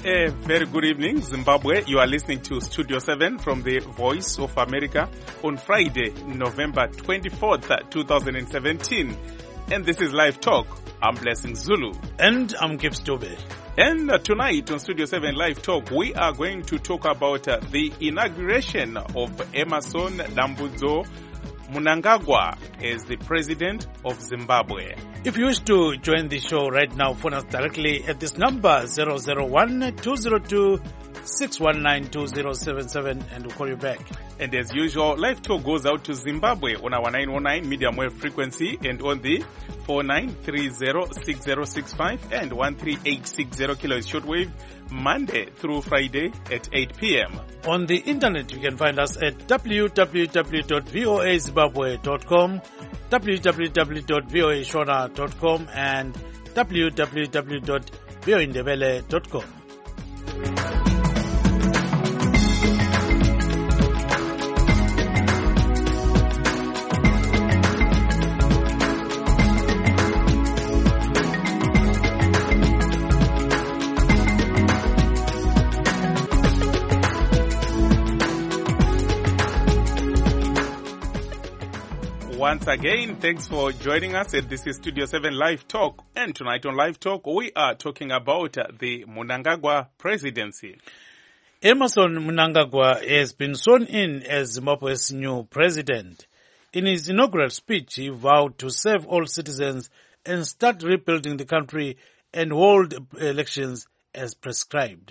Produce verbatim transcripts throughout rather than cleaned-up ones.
A very good evening, Zimbabwe. You are listening to Studio seven from the Voice of America on Friday, November twenty-fourth, twenty seventeen. And this is Live Talk. I'm Blessing Zulu. And I'm Gibbs Dube. And uh, tonight on Studio seven Live Talk, we are going to talk about uh, the inauguration of Emmerson Dambudzo Mnangagwa as the President of Zimbabwe. If you wish to join the show right now, phone us directly at this number zero zero one, two zero two, six one nine, two zero seven seven and we'll call you back. And as usual, Live Talk goes out to Zimbabwe on our nine one nine medium wave frequency and on the four nine three zero, six zero six five and one three eight six zero kilohertz shortwave, Monday through Friday at eight p.m. On the internet, you can find us at w w w dot voa zimbabwe dot com, w w w dot voa shona dot com and w w w dot voa indebele dot com. Once again, thanks for joining us. And this is Studio seven Live Talk. And tonight on Live Talk, we are talking about uh, the Mnangagwa presidency. Emmerson Mnangagwa has been sworn in as Zimbabwe's new president. In his inaugural speech, he vowed to serve all citizens and start rebuilding the country and hold elections as prescribed.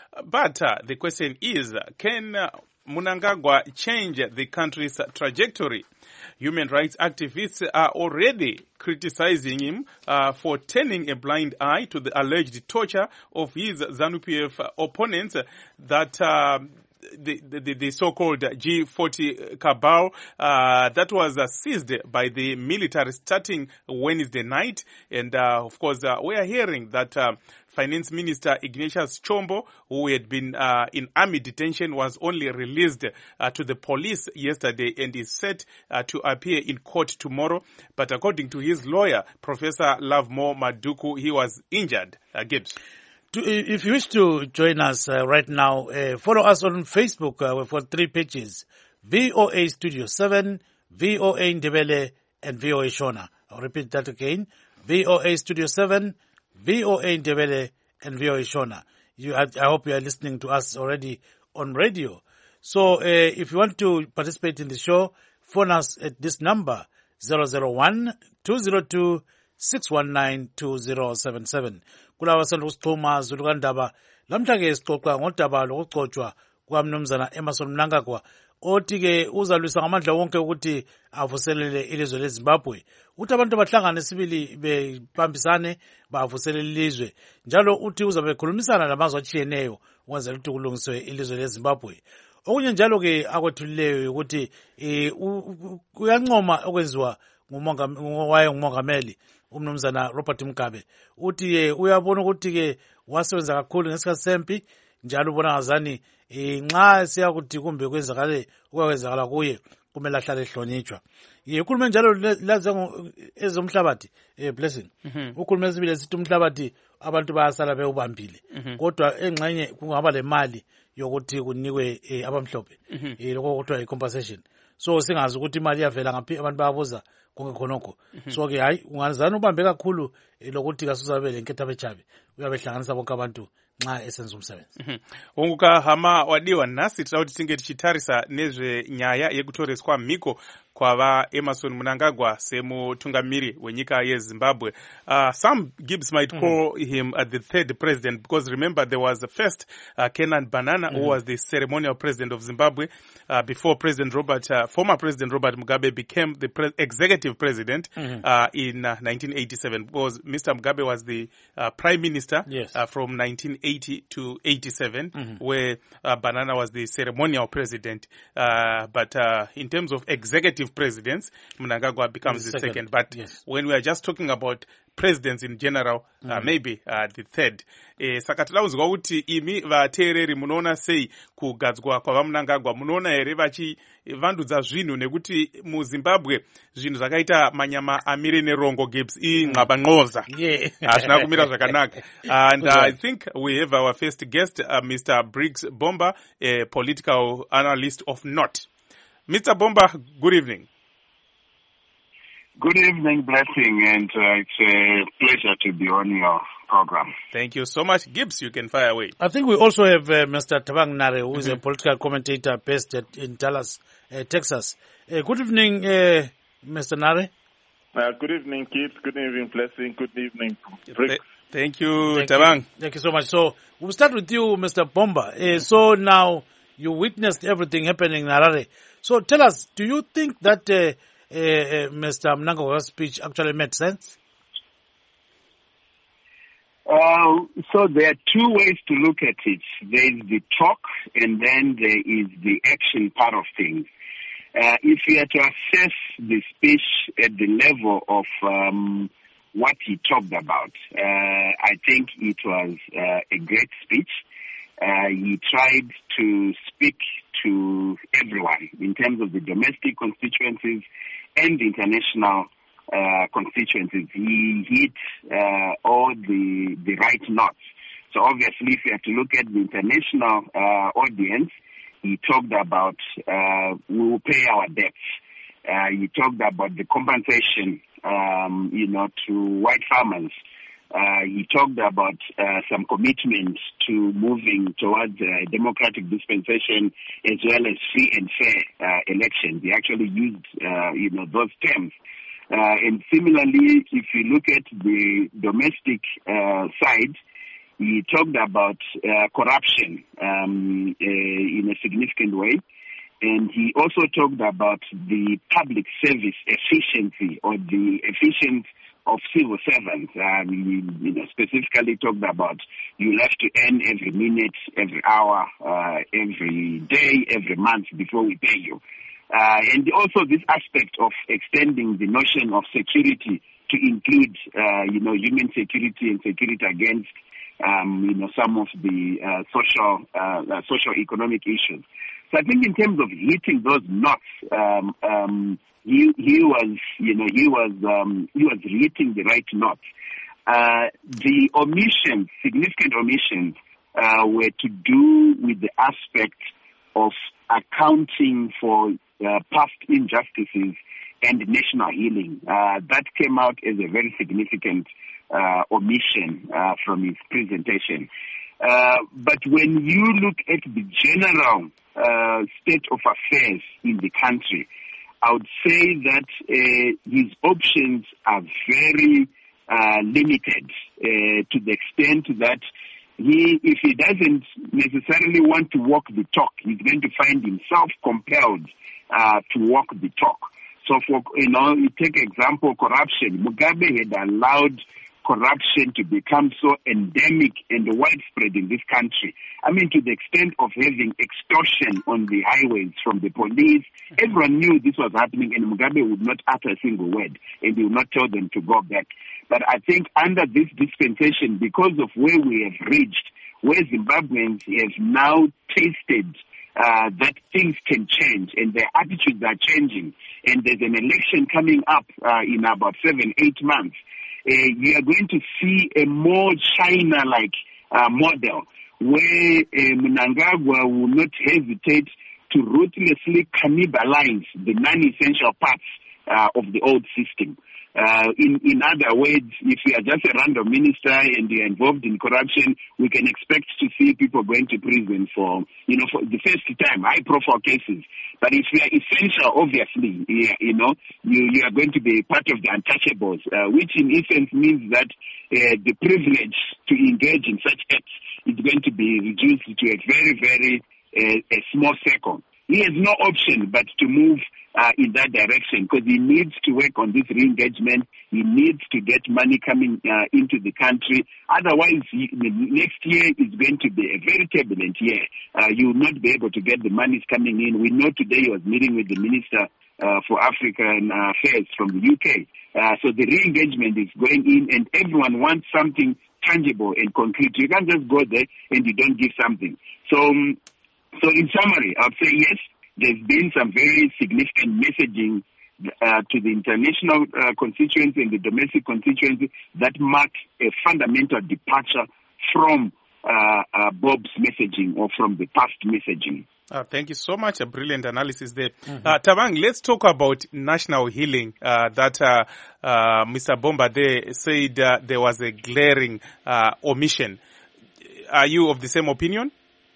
But uh, the question is, can uh, Mnangagwa change the country's trajecctory? Human rights activists are already criticizing him uh, for turning a blind eye to the alleged torture of his ZANU-P F opponents that uh, the, the, the so-called G forty cabal uh, that was uh, seized by the military starting Wednesday night. And uh, of course, uh, we are hearing that uh, Finance Minister Ignatius Chombo, who had been uh, in army detention, was only released uh, to the police yesterday and is set uh, to appear in court tomorrow. But according to his lawyer, Professor Lovemore Maduku, he was injured. Uh, Gibbs. To, if you wish to join us uh, right now, uh, follow us on Facebook. Uh, we've got three pages: V O A Studio seven, V O A Ndebele, and V O A Shona. I'll repeat that again: V O A Studio seven, V O A Ndebele, and V O A Shona. You, I, I hope you are listening to us already on radio. So uh, if you want to participate in the show, phone us at this number zero zero one, two zero two, six one nine, two zero seven seven. Kulawa sanda usixhuma zulukandaba lamhlanje sixoxa ngodaba lokuxotshwa kukamnumzana Emmerson Mnangagwa othi ke uzalwisa ngamandla wonke ukuthi avuselele ilizwe leZimbabwe. Uthi abantu bahlangane sibili bebambisane bavuselele ilizwe. Njalo uthi uzabe ekhulumisana lamazwe atshiyeneyo ukwenzela ukuthi kulungiswe ilizwe leZimbabwe. Okunye njalo ke akwethulileyo ukuthi uyancoma okwenziwa ngumongameli ngumongameli umnumzana Robert Mugabe. Uthi ke uyabona ukuthi ke wasebenza kakhulu ngesikhathi sempi, njalo ubona ngazani nxa siya kuthi kumbe kwenzakale ukwenzakala kuye kumele ahlale ehlonitshwa. Ukhulume njalo laze ezomhlabathi eh Blessing. Ukhulume sibile sithi umhlabathi abantu bayasala bewubambile. Kodwa engxenye kungaba le mali yokuthi kunikwe abamhlophe. Eh lokho kuthiwa i-compensation. So singazi ukuthi imali iyavela ngaphi abantu bayabuza konke khonokho. So ke hayi ungazana ubambe kakhulu lokuthi kasuzabe lenketha bechabe uyabehlanganisa bonke abantu nxa esenza umsebenzi. Unguka hama wadiwa nasi tauti tinge tichitarisa nezve nyaya yekutoreswa miko kwava Emmerson Mnangagwa semutungamiri wenyika yeZimbabwe. Uh, some Gibbs might mm-hmm. call him uh, the third president, because remember there was the first uh, Kenan Banana, mm-hmm. who was the ceremonial president of Zimbabwe uh, before President Robert, uh, former President Robert Mugabe became the pre- executive president mm-hmm. uh, in uh, nineteen eighty-seven, because Mister Mugabe was the uh, prime minister yes. uh, from nineteen eighty to eighty-seven, mm-hmm. where uh, Banana was the ceremonial president. Uh, but uh, in terms of executive presidents. Mnangagwa becomes the second. second. But yes. when we are just talking about presidents in general, mm. uh, maybe uh, the third. Eh, saka tidaudzwa kuti imi vateereri munoona sei kugadzwa kwava Mnangagwa, munoona here vachivandudza zvinhu nekuti muZimbabwe zvinhu zvakaita manyama amire nerongo Gibbs inxabanxoza hazvina kumira zvakanaka. And uh, I think we have our first guest, uh, Mister Briggs Bomba, a political analyst of note. Mister Bomba, good evening. Good evening, Blessing, and uh, it's a pleasure to be on your program. Thank you so much. Gibbs, you can fire away. I think we also have uh, Mister Thabang Nare, who is mm-hmm. a political commentator based at, in Dallas, uh, Texas. Uh, good evening, uh, Mister Nare. Uh, good evening, Gibbs. Good evening, Blessing. Good evening, Briggs. Th- thank you, thank Thabang. You. Thank you so much. So we'll start with you, Mister Bomba. Uh, so now you witnessed everything happening in Harare. So tell us, do you think that uh, Uh, uh, Mister Mnangagwa's speech actually made sense? Uh, so there are two ways to look at it. There is the talk and then there is the action part of things. Uh, if you are to assess the speech at the level of um, what he talked about, uh, I think it was uh, a great speech. Uh, he tried to speak to everyone in terms of the domestic constituencies and the international uh, constituencies. He hit uh, all the the right notes. So obviously, if you have to look at the international uh, audience, he talked about uh, we will pay our debts. Uh, he talked about the compensation, um, you know, to white farmers. Uh, he talked about uh, some commitment to moving towards uh, democratic dispensation as well as free and fair uh, elections. He actually used, uh, you know, those terms. Uh, and similarly, if you look at the domestic uh, side, he talked about uh, corruption um, uh, in a significant way. And he also talked about the public service efficiency or the efficiency of civil servants. Um, he, you know, specifically talked about you have to earn every minute, every hour, uh, every day, every month before we pay you. Uh, and also this aspect of extending the notion of security to include, uh, you know, human security and security against, um, you know, some of the uh, social, uh, uh, socio-economic issues. So I think in terms of hitting those knots, um, um, he he was, you know, he was um, he was hitting the right knots. Uh, the omissions, significant omissions, uh, were to do with the aspect of accounting for uh, past injustices and national healing. Uh, that came out as a very significant uh, omission uh, from his presentation. Uh, but when you look at the general uh, state of affairs in the country, I would say that uh, his options are very uh, limited uh, to the extent that he, if he doesn't necessarily want to walk the talk, he's going to find himself compelled uh, to walk the talk. So, for you know, you take example corruption. Mugabe had allowed corruption to become so endemic and widespread in this country. I mean, to the extent of having extortion on the highways from the police. Everyone knew this was happening, and Mugabe would not utter a single word, and he would not tell them to go back. But I think under this dispensation, because of where we have reached, where Zimbabweans have now tasted uh, that things can change, and their attitudes are changing, and there's an election coming up uh, in about seven, eight months, Uh, you are going to see a more China-like uh, model where uh, Mnangagwa will not hesitate to ruthlessly cannibalize the non-essential parts uh, of the old system. Uh, in, in other words, if you are just a random minister and you are involved in corruption, we can expect to see people going to prison for, you know, for the first time, high-profile cases. But if you are essential, obviously, you know, you, you are going to be part of the untouchables, uh, which in essence means that uh, the privilege to engage in such acts is going to be reduced to a very, very uh, a small circle. He has no option but to move uh, in that direction because he needs to work on this re-engagement. He needs to get money coming uh, into the country. Otherwise, he, the next year is going to be a very turbulent year. Uh, you will not be able to get the monies coming in. We know today he was meeting with the Minister uh, for African Affairs from the U K. Uh, so the re-engagement is going in, and everyone wants something tangible and concrete. You can't just go there and you don't give something. So, um, so in summary, I'd say yes, there's been some very significant messaging uh, to the international uh, constituency and the domestic constituency that marks a fundamental departure from uh, uh, Bob's messaging or from the past messaging. Uh, thank you so much. A brilliant analysis there. Mm-hmm. Uh, Thabang, let's talk about national healing. Uh, that uh, uh, Mister Bomba there said uh, there was a glaring uh, omission. Are you of the same opinion?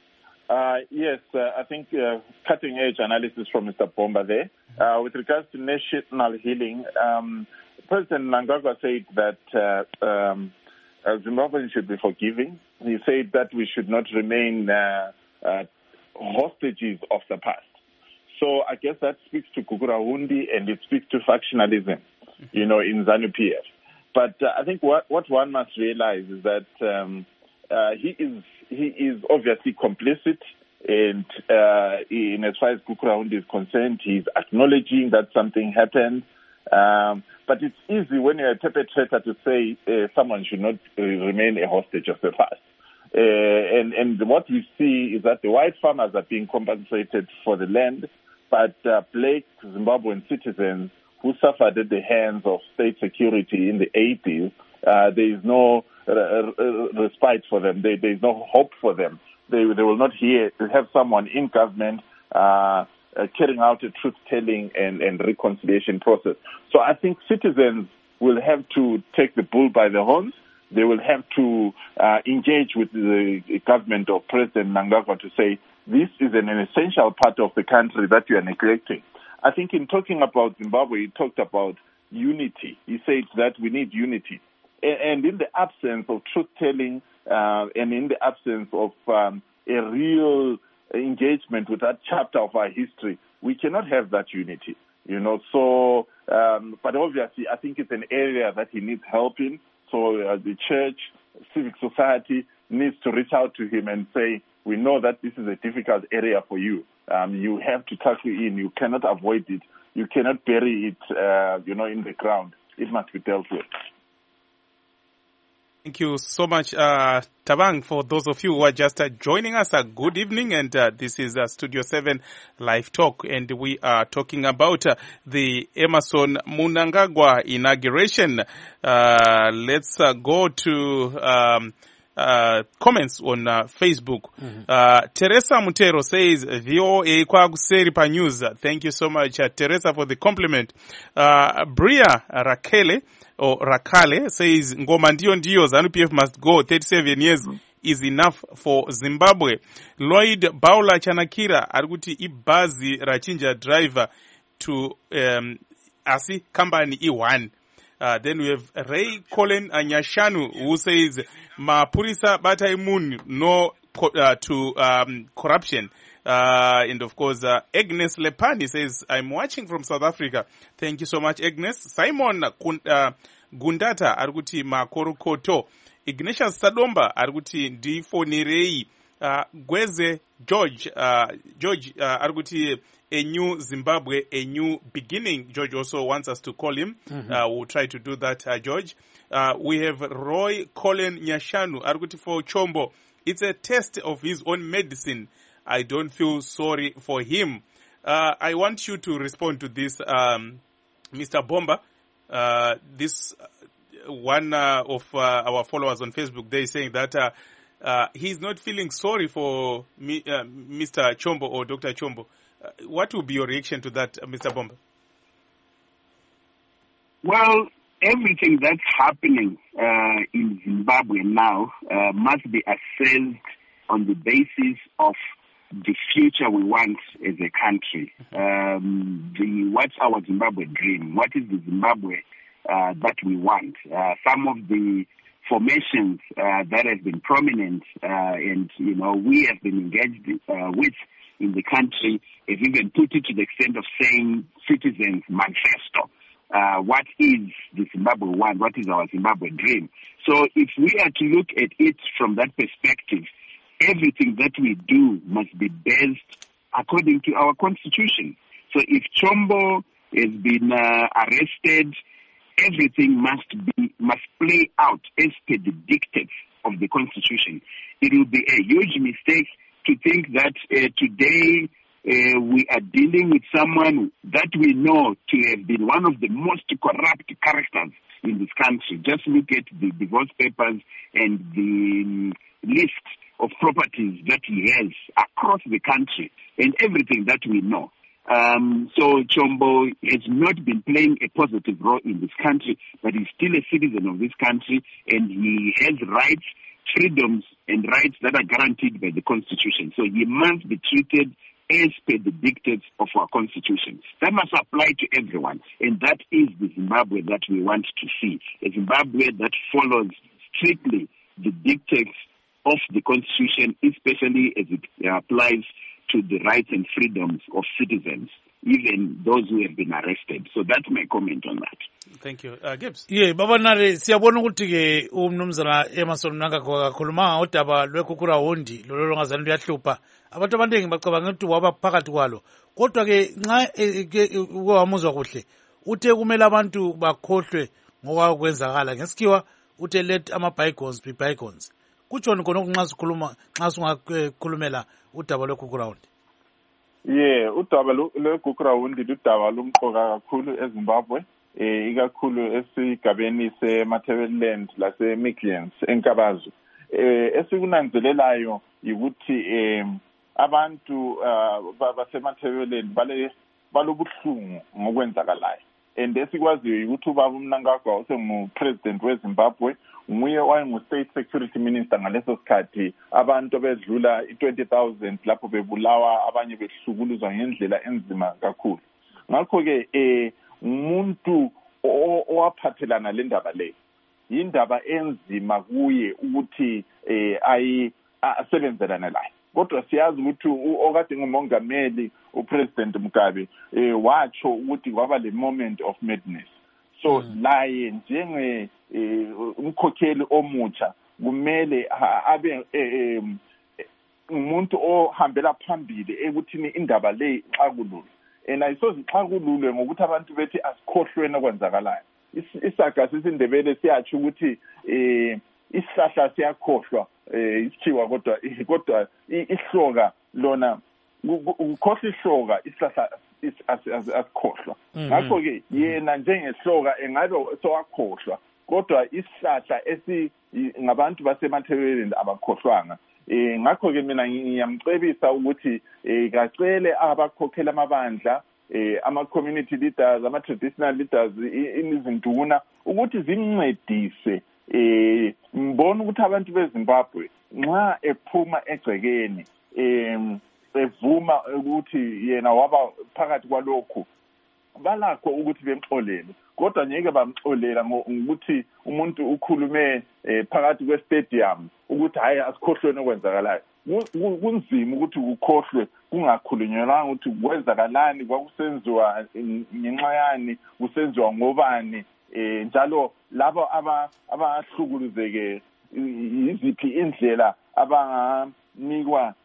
Uh, yes, uh, I think uh, cutting-edge analysis from Mister Bomba there. Uh, with regards to national healing, um, President Mnangagwa said that uh, um, uh, Zimbabweans should be forgiving. He said that we should not remain uh, uh, hostages of the past. So I guess that speaks to Gugurahundi and it speaks to factionalism, you know, in ZANU P F. But uh, I think what, what one must realize is that um, uh, he is he is obviously complicit, and uh, in as far as Gugurahundi is concerned, he's acknowledging that something happened. Um, but it's easy when you're a perpetrator to say uh, someone should not uh, remain a hostage of the past. Uh, and, and what we see is that the white farmers are being compensated for the land, but uh, black Zimbabwean citizens who suffered at the hands of state security in the eighties, uh, there is no uh, respite for them. There, there is no hope for them. They, they will not hear have someone in government uh, uh, carrying out a truth-telling and, and reconciliation process. So I think citizens will have to take the bull by the horns. They will have to uh, engage with the government of President Mnangagwa to say, this is an essential part of the country that you are neglecting. I think in talking about Zimbabwe, he talked about unity. He said that we need unity. And in the absence of truth-telling uh, and in the absence of um, a real engagement with that chapter of our history, we cannot have that unity. You know, so, um, but obviously I think it's an area that he needs help in. So uh, the church, civic society needs to reach out to him and say, we know that this is a difficult area for you. Um, you have to tackle in. You cannot avoid it. You cannot bury it, uh, you know, in the ground. It must be dealt with. Thank you so much, uh, Thabang. For those of you who are just uh, joining us, uh, good evening. And uh, this is uh, Studio seven Live Talk. And we are talking about uh, the Emmerson Mnangagwa inauguration. Uh, let's uh, go to um, uh, comments on uh, Facebook. Mm-hmm. Uh, Teresa Mutero says, V O A kwakuseri pa news. Thank you so much, uh, Teresa, for the compliment. Uh, Bria Rakele, or Rakale, says, Ngoma ndio ndio, ZANU P F must go, thirty-seven years is enough for Zimbabwe. Lloyd Baula Chanakira, arikuti ibazi rachinja driver to um, asi company E one. Uh, then we have Ray Colin Anyashanu, who says, Mapurisa bataimun no uh, to um, corruption. Uh, and of course, uh, Agnes Lepani says, I'm watching from South Africa. Thank you so much, Agnes. Simon uh, Gundata, arikuti Makorokoto. Ignatius Sadomba, arikuti Ndifonirei. Uh, Gweze George, uh, George, uh, arikuti a new Zimbabwe, a new beginning. George also wants us to call him. Mm-hmm. Uh, we'll try to do that, uh, George. Uh, we have Roy Colin Nyashanu, arikuti for Chombo. It's a test of his own medicine. I don't feel sorry for him. Uh, I want you to respond to this, um, Mister Bomba. Uh, this uh, one uh, of uh, our followers on Facebook, they saying that uh, uh, he's not feeling sorry for me, uh, Mister Chombo or Doctor Chombo. Uh, what would be your reaction to that, uh, Mister Bomba? Well, everything that's happening uh, in Zimbabwe now uh, must be assessed on the basis of the future we want as a country. Um, the what's our Zimbabwe dream? What is the Zimbabwe uh, that we want? Uh, some of the formations uh, that have been prominent uh, and, you know, we have been engaged uh, with in the country have even put it to the extent of saying citizens manifesto. Uh, what is the Zimbabwe want? What is our Zimbabwe dream? So if we are to look at it from that perspective, everything that we do must be based according to our constitution. So if Chombo has been uh, arrested. Everything must be must play out as per the dictates of the Constitution. It will be a huge mistake to think that uh, today uh, we are dealing with someone that we know to have been one of the most corrupt characters in this country. Just look at the divorce papers and the um, list of properties that he has across the country and everything that we know. Um, so Chombo has not been playing a positive role in this country, but he's still a citizen of this country, and he has rights, freedoms, and rights that are guaranteed by the Constitution. So he must be treated as per the dictates of our Constitution. That must apply to everyone, and that is the Zimbabwe that we want to see, a Zimbabwe that follows strictly the dictates of the Constitution, especially as it applies to the rights and freedoms of citizens, even those who have been arrested. So that's my comment on that. Thank you. Uh, Gibbs. Yeah, Baba Nare, siyabona ukuthi ke umnumzana Emerson Mnangagwa kakhuluma udaba lwekukura hondi lolo longazana luyahlupha. Abantu abaningi bacabanga ukuthi waba phakathi kwalo. Kodwa ke nxa wamuzwa kuhle uthe kumele abantu bakhohlwe ngokwakwenzakala. Ngesikhiwa uthe let ama bygones be bygones. Kutshoni khona nxa sikhuluma nxa singakhulumela udaba lwekukura hondi? Yeah, udaba lwekukura hondi ludaba lumqoka kakhulu eZimbabwe. Eh ikakhulu esigabeni seMatabeleland lase Midlands eNkabazo. Eh esikunanzelelayo ukuthi eh abantu baseMatabeleland bale balobuhlungu ngokwenzakalayo. And esikwaziyo ukuthi ubaba uMnangagwa usengu president weZimbabwe, nguye wayengu state security minister ngaleso sikhathi, abantu bedlula twenty thousand lapho bebulawa, abanye behlukuluzwa ngendlela enzima kakhulu. Ngakho ke eh umuntu owaphathelana le ndaba le indaba enzima kuye ukuthi eh ayi asebenzelana layo. Kodwa siyazi ukuthi okade ngumongameli uPresident Mugabe eh watsho ukuthi kwaba le moment of madness. So mm. laye njenge umkhokheli omutsha kumele abe umuntu ohambela phambili ekuthini indaba le ixakulule. And ayisoze ixakululwe ngokuthi abantu bethi asikhohlweni okwenzakalayo. Isaga sisindebele siyatsho ukuthi eh isihlahla siyakhohlwa eh isithiwa kodwa kodwa ihloka lona ukukhohla ihloka isihlahla asikhohlwa. Ngakho ke yena njengehloka engabe sowakhohlwa, kodwa isihlahla esi ngabantu baseMatabeleland abakhohlwanga. Eh ngakho ke mina ngiyamcebisa ukuthi eh kacele abakhokhela amabandla eh ama community leaders, ama traditional leaders inizinduna ukuthi zimncedise eh mbona ukuthi abantu beZimbabwe nxa ephuma egcekeni em evuma ukuthi yena waba phakathi kwalokho balakho ukuthi bemxolele, kodwa ngeke bamxolela ngokuthi umuntu ukhulume phakathi kwestadium ukuthi hayi asikhohlweni okwenzakalayo. Kunzima ukuthi ukhohlwe kungakhulunyelwanga ukuthi kwenzakalani, kwakusenziwa ngenxa yani, kusenziwa ngobani, eh njalo labo abahlukuluzeke iziphi indlela abanganikwa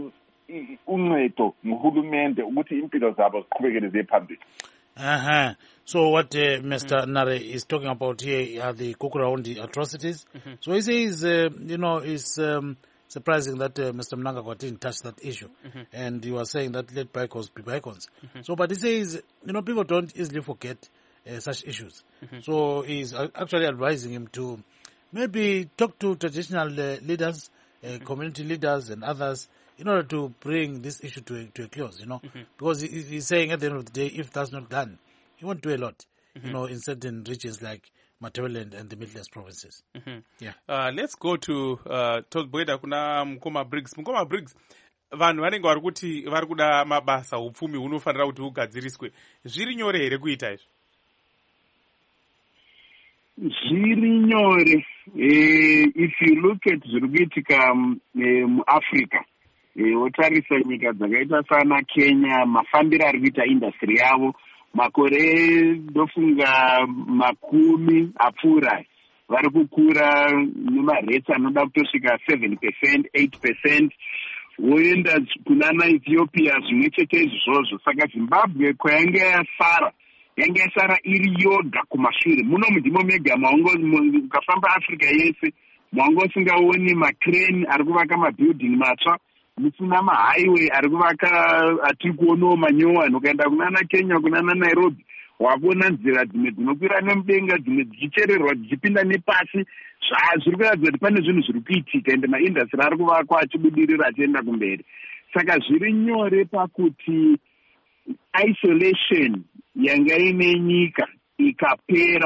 uncedo nguhulumende ukuthi impilo zabo ziqhubekele ziye phambili. Uh-huh. So what uh, Mister Mm-hmm. Nare is talking about here are the Kukura hondi atrocities. Mm-hmm. So he says, uh, you know, it's um, surprising that uh, Mister Mnangagwa didn't touch that issue. Mm-hmm. And you are saying that let bygones be bygones. Mm-hmm. So, but he says, you know, people don't easily forget uh, such issues. Mm-hmm. So he's actually advising him to maybe talk to traditional uh, leaders, uh, mm-hmm. community leaders and others in order to bring this issue to a, to a close, you know, mm-hmm. because he, he's saying at the end of the day, if that's not done, he won't do a lot, mm-hmm. you know, in certain regions like Matabeleland and the Midlands provinces. Mm-hmm. Yeah. Uh, let's go to uh, Tozbweda kuna Mkoma Briggs. Mkoma Briggs, vanhu vanenge vari kuti vari kuda mabasa upfumi hunofanira kuti hugadziriswe. Zviri nyore here kuita izvo? Zviri nyore. If you look at zviri kuitika muAfrica, wotarisa nyika dzakaita sana Kenya, mafambiro ari kuita industry yavo makore ndofunga makumi apfuura vari kukura nemaretes anoda kutosvika seven percent, eight percent, woenda kuna naEthiopia zvimwe chete izvozvo. Saka Zimbabwe kwayange yasara yanga yasara iri yoga kumashure. Munomu ndimo mega ukafamba Africa yese mwango usingaoni macrane ari kuvaka mabuilding matsva, musina mahighway ari kuvaka atiri kuonawo manyowani. Ukaenda kunana Kenya kunana Nairobi wakuona nzira dzimwe dzinokwira nemudenga dzimwe dzichichererwa dzichipinda nepasi. Zviri kuratidza kuti pane zvinhu zviri kuitika ende maindastry ari kuvakwa achibudirira achienda kumberi. Saka zviri nyore pakuti isolation yanga ine nyika ikapera,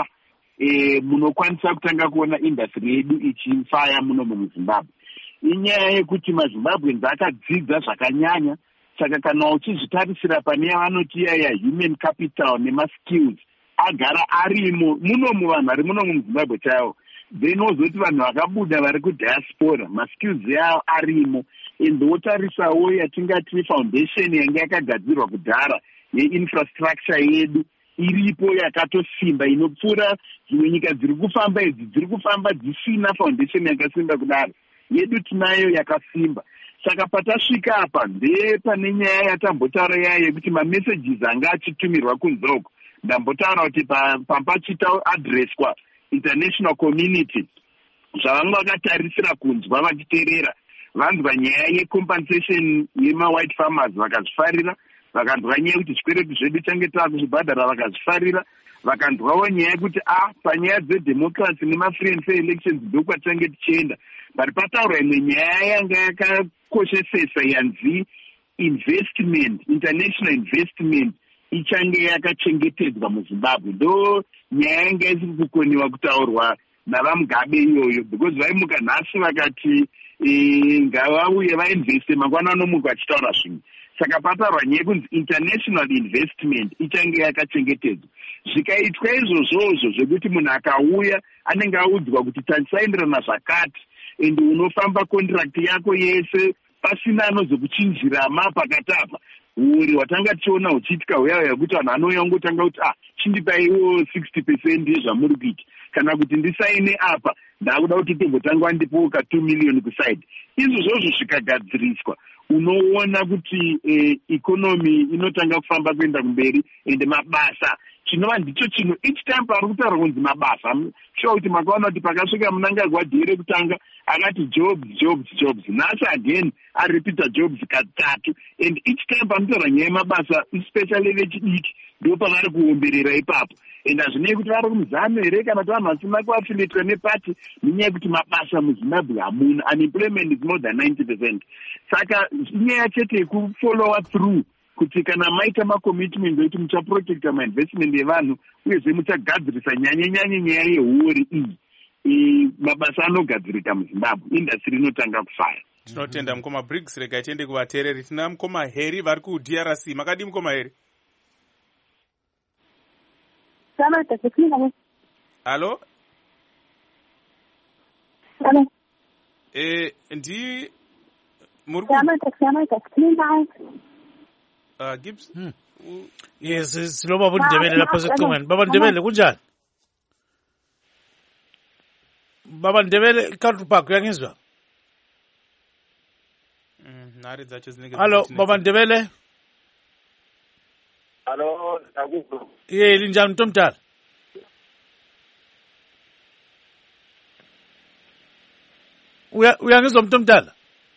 e, munokwanisa kutanga kuona industry yedu ichifaya muno muZimbabwe. Inyaya yekuti maZimbabweans akadzidza zvakanyanya, saka kana uchizvitarisira pane yavanoti ya human capital nemaskills agara arimo muno muvanhu vari muno muZimbabwe chaivo, then wozoti vanhu vakabuda vari kudiaspora maskills yavo arimo. And wotarisawo yatingati foundation yanga yakagadzirwa kudhara yeinfrastructure yedu iripo yakatosimba inopfuura dzimwe nyika dziri kufamba idzi dziri kufamba dzisina foundation yakasimba kudaro. Yedu tinayo yakasimba. Saka patasvika apa ndepane nyaya yatambotaura yaya yekuti mamessages anga achitumirwa kunze uko, ndambotaura kuti pambachita adresswa international community zvavanga vakatarisira kunzwa vachiteerera, vanzwa nyaya yecompensation yema-white farmers vakazvifarira, vakanzwa nyaya yekuti zvikweretu zvedu change taakuzvibhadhara vakazvifarira, vakanzwawo nyaya yekuti a panyaya dzedemocracy nema-free and fair elections ndokwatichange tichienda. But pataurwa imwe nyaya yanga yakakoshesesa yanzi investment, international investment ichange yakachengetedzwa muZimbabwe. Ndo nyaya yanga isiri kukoniwa kutaurwa navamugabe iyoyo, because vaimuka nhasi vakati e, ngavauye vainveste mangwana nomuka vachitaura zvimwe. Saka pataurwa nyaya yekunzi international investment ichange yakachengetedzwa. Zvikaitwa izvozvozvo zvekuti munhu akauya anenge audzwa kuti tasaenderana zvakati ende unofamba contract yako yese pasina anozokuchinjirama pakati apa, uri watanga tichiona uchiitika uya uya kuti vanhu anouya ungotanga kuti ah chindipaiwo sixty percent yezvamuri kuita, kana kuti ndisaine apa ndakuda kuti timbotanga ndipowo ka two million kuside. Izvozvozvo zvikagadziriswa unoona kuti eh, economy inotanga kufamba kuenda kumberi ende mabasa chinova ndicho chino each time pari kutaura kunzi mabasa. Sure kuti makaona kuti pakasvika Mnangagwa dhiye rekutanga akati jobs jobs jobs, nhasi again aripita jobs katatu, and each time panotaura nyaya yemabasa especially vechidiki ndo pavari kuomberera ipapo. And hazvinei kuti vari kumuzano here kana kuti vanhu vasina kuafiletwa nepati, nenyaya yekuti mabasa muZimbabwe hamuna, unemployment is more than ninety percent. Saka inyaya chete yekufollowa through kuti kana maita macommitment ekuti muchaprotecta mainvestment yevanhu uyezve muchagadzirisa nyanye nyanye nyaya yehuori iyi, mabasa anogadzirika muZimbabwe, industry inotanga kufaya. Tinotenda mukoma Briggs. Rega tiende kuvateereri. Tina mukoma Heri vari kuD R C. Makadi mukoma Heri? Halo? Halo? Eh, ndi muri Uh, Gibbs? Hmm. Yes, silo baba Ndebele lapha secingweni. Baba Ndebele kunjani? Baba Ndebele Country Park uyangizwa? Mm, nari zacho zinenge. Hello, Baba Ndebele? Hello, akuzo. Ye linjani Mtomdala? Uya uyangizwa Mtomdala?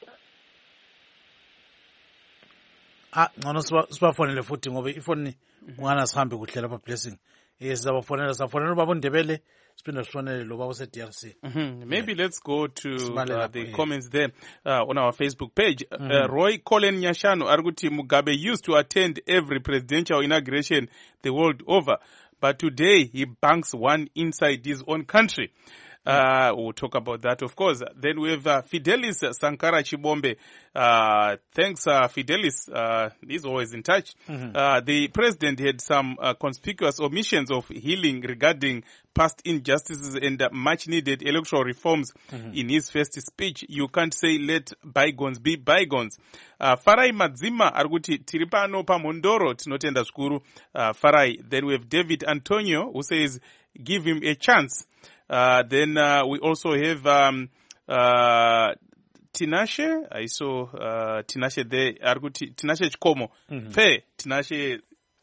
Ah, ngcono sibafonele futhi ngoba ifoni ungana sihambe kuhle lapha Blessing. Yes, sizabafonela safonela baba Ndebele siphinde sifonele lo baba se-D R C. Mm-hmm. Maybe yeah. Let's go to uh, the yeah. comments there uh, on our Facebook page. Mm-hmm. uh, Roy Colin Nyashano arguti Mugabe used to attend every presidential inauguration the world over, but today he banks one inside his own country. Uh, we'll talk about that, of course. Then we have uh, Fidelis Sankara Chibombe. Uh, thanks, uh, Fidelis. Uh, he's always in touch. Mm-hmm. Uh, the president had some uh, conspicuous omissions of healing regarding past injustices and uh, much-needed electoral reforms mm-hmm. in his first speech. You can't say let bygones be bygones. Uh, Farai Madzima arguti tiripano pa Mondoro tinotenda zvikuru. Uh, Farai. Then we have David Antonio who says give him a chance. Uh, then uh, we also have um, uh, Tinashe. I saw uh, Tinashe there. Tinashe Chikomo. Mm-hmm. Fe Tinashe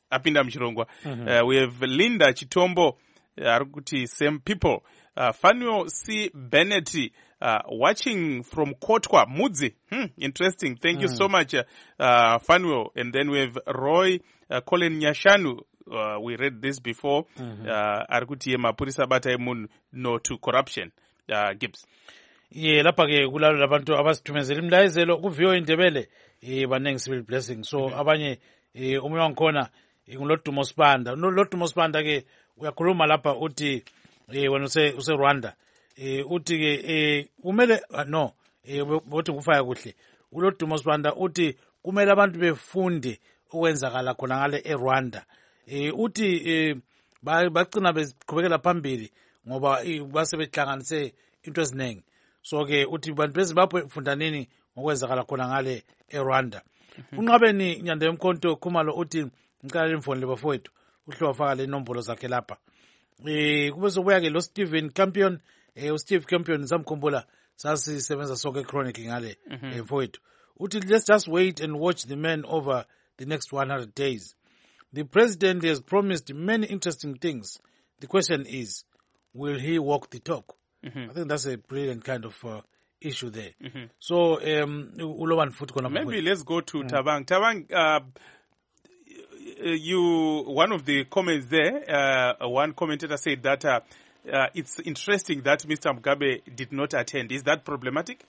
apinda muchirongwa. Uh, we have Linda Chitombo ari kuti same people. Uh, Fanio C. Bennett uh, watching from Kotwa Mudzi. Hmm, interesting. Thank mm. you so much, uh, uh, Fanio. And then we have Roy uh, Colin Nyashanu. Uh, we read this before. Mm-hmm. Uh, ari kuti mapurisa bata imun no to corruption. Uh, Gibbs. Ye lapha ke kulalo labantu abasithumezela imlayezelo ku V O A Indebele eh banengi civil blessing. So mm-hmm. abanye eh umoya wangikhona ngulodumo Sibanda. Ulodumo Sibanda ke uyakhuluma lapha uthi eh wena use use Rwanda eh uthi ke eh kumele no eh bothi kufaya kuhle ulodumo Sibanda uthi kumele abantu befunde ukwenzakala khona ngale eRwanda eh uthi eh bacina beqhubekela phambili ngoba basebehlanganise into eziningi. So ke uthi bantu beZimbabwe fundanini ngokwenzakala khona ngale eRwanda. Unqabeni Nyanda Yomkhonto Khumalo uthi ngicela imfoni lebafowethu uhlowa faka le nombolo zakhe lapha. Eh kube sobuya ke lo Stephen Campion eh u Steve Campion samkhumbula sasisebenza sonke chronic ngale mfowethu. Uthi let's just wait and watch the man over the next one hundred days. The president has promised many interesting things. The question is, will he walk the talk? Mm-hmm. I think that's a brilliant kind of uh, issue there. Mm-hmm. So, um, maybe let's go to mm. Tabang. Tabang, uh, you one of the comments there, uh, one commentator said that uh, uh, it's interesting that Mister Mugabe did not attend. Is that problematic?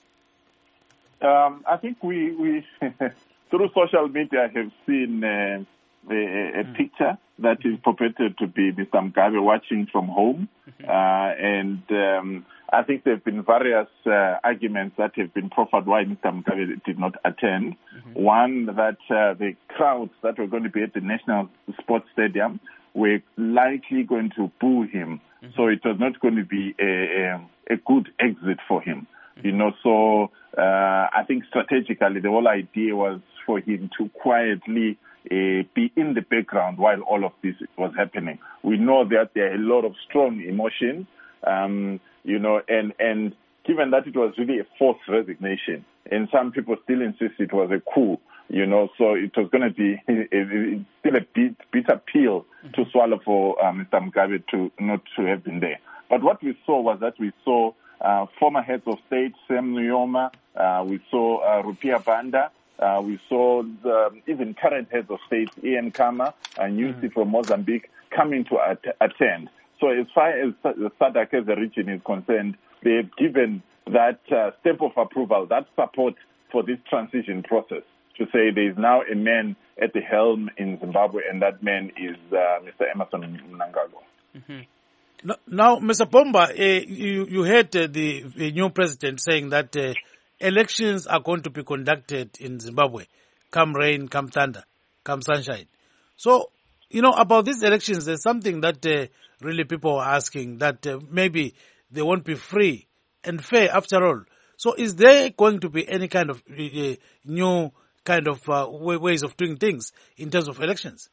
Um, I think we, we through social media have seen uh, a, a mm. picture that is purported to be Mister Mugabe watching from home. Mm-hmm. Uh, and um, I think there have been various uh, arguments that have been proffered why Mister Mugabe did not attend. Mm-hmm. One, that uh, the crowds that were going to be at the National Sports Stadium were likely going to boo him. Mm-hmm. So it was not going to be a, a, a good exit for him. Mm-hmm. You know, so uh, I think strategically the whole idea was for him to quietly Uh, be in the background while all of this was happening. We know that there are a lot of strong emotions, um, you know, and, and given that it was really a forced resignation, and some people still insist it was a coup, you know, so it was going to be a, a, still a bit, bitter pill to swallow for uh, Mister Mugabe to not to have been there. But what we saw was that we saw uh, former heads of state, Sam Nujoma, uh, we saw uh, Rupiah Banda, Uh, we saw the, even current heads of state, Ian Khama and Nyusi mm. from Mozambique, coming to at- attend. So as far as the SADC as a region is concerned, they've given that uh, stamp of approval, that support for this transition process, to say there is now a man at the helm in Zimbabwe, and that man is uh, Mister Emmerson Mnangagwa. Mm-hmm. Now, Mister Pomba, uh, you, you heard uh, the, the new president saying that uh, elections are going to be conducted in Zimbabwe, come rain, come thunder, come sunshine. So, you know, about these elections, there's something that uh, really people are asking, that uh, maybe they won't be free and fair after all. So is there going to be any kind of uh, new kind of uh, ways of doing things in terms of elections?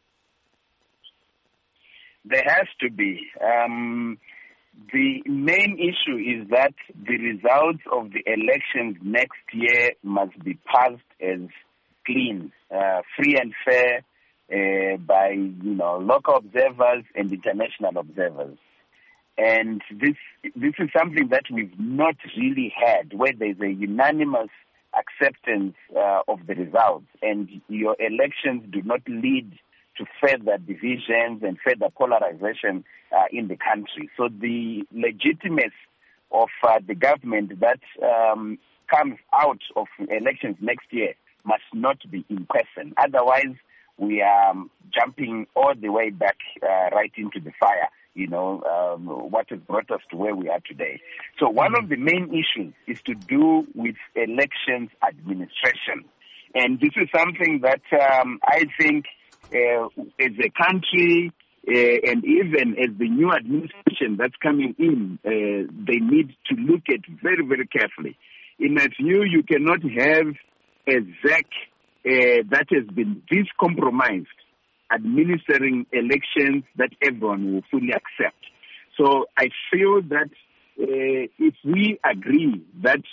There has to be. Um, The main issue is that the results of the elections next year must be passed as clean, uh, free and fair uh, by, you know, local observers and international observers. And this this is something that we've not really had, where there's a unanimous acceptance uh, of the results, and your elections do not lead to further divisions and further polarization uh, in the country. So the legitimacy of uh, the government that um, comes out of elections next year must not be in person. Otherwise, we are um, jumping all the way back uh, right into the fire, you know, um, what has brought us to where we are today. So one of the main issues is to do with elections administration. And this is something that um, I think Uh, as a country uh, and even as the new administration that's coming in, uh, they need to look at very, very carefully. In my view, you cannot have a Z E C uh, that has been this compromised administering elections that everyone will fully accept. So I feel that uh, if we agree that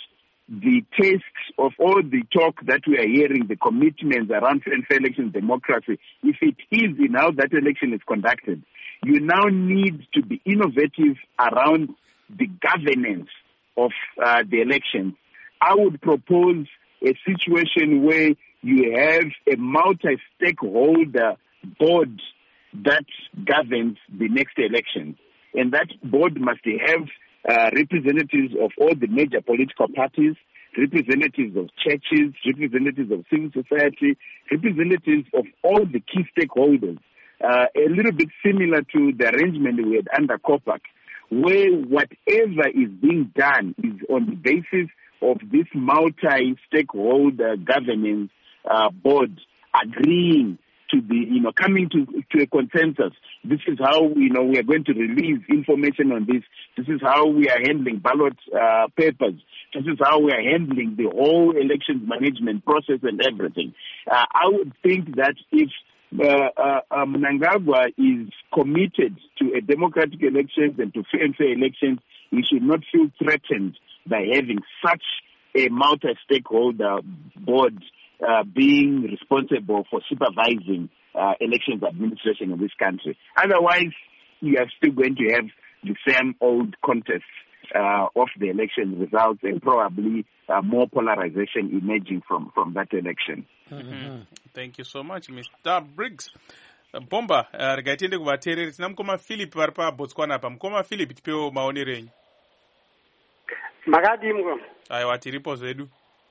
the tastes of all the talk that we are hearing, the commitments around fair election democracy, if it is in how that election is conducted, you now need to be innovative around the governance of uh, the elections. I would propose a situation where you have a multi-stakeholder board that governs the next election. And that board must have uh, representatives of all the major political parties, representatives of churches, representatives of civil society, representatives of all the key stakeholders. Uh, a little bit similar to the arrangement we had under COPAC, where whatever is being done is on the basis of this multi-stakeholder governance uh, board agreeing to the, you know, coming to, to a consensus. This is how, you know, we are going to release information on this. This is how we are handling ballot uh, papers. This is how we are handling the whole elections management process and everything. Uh, I would think that if uh, uh, uh, Mnangagwa is committed to a democratic elections and to fair and fair elections, he should not feel threatened by having such a multi-stakeholder board Uh, being responsible for supervising uh, elections administration in this country. Otherwise, you are still going to have the same old contest uh, of the election results and probably uh, more polarization emerging from, from that election. Mm-hmm. Thank you so much, Mister Briggs. Uh, Bomba, uh, regaitende kuvateereri tina mukoma Philip vari paBotswana apa. Mukoma Philip, tipewo maonero enyu. Makadimgo. Aiwa, tiripo zvedu.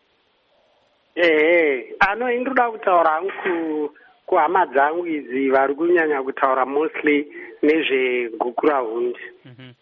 Eh, ano indoda kutaura hangu ku kuhama dzangu idzi vari kunyanya kutaura mostly nezvegukurahundi. Mhm.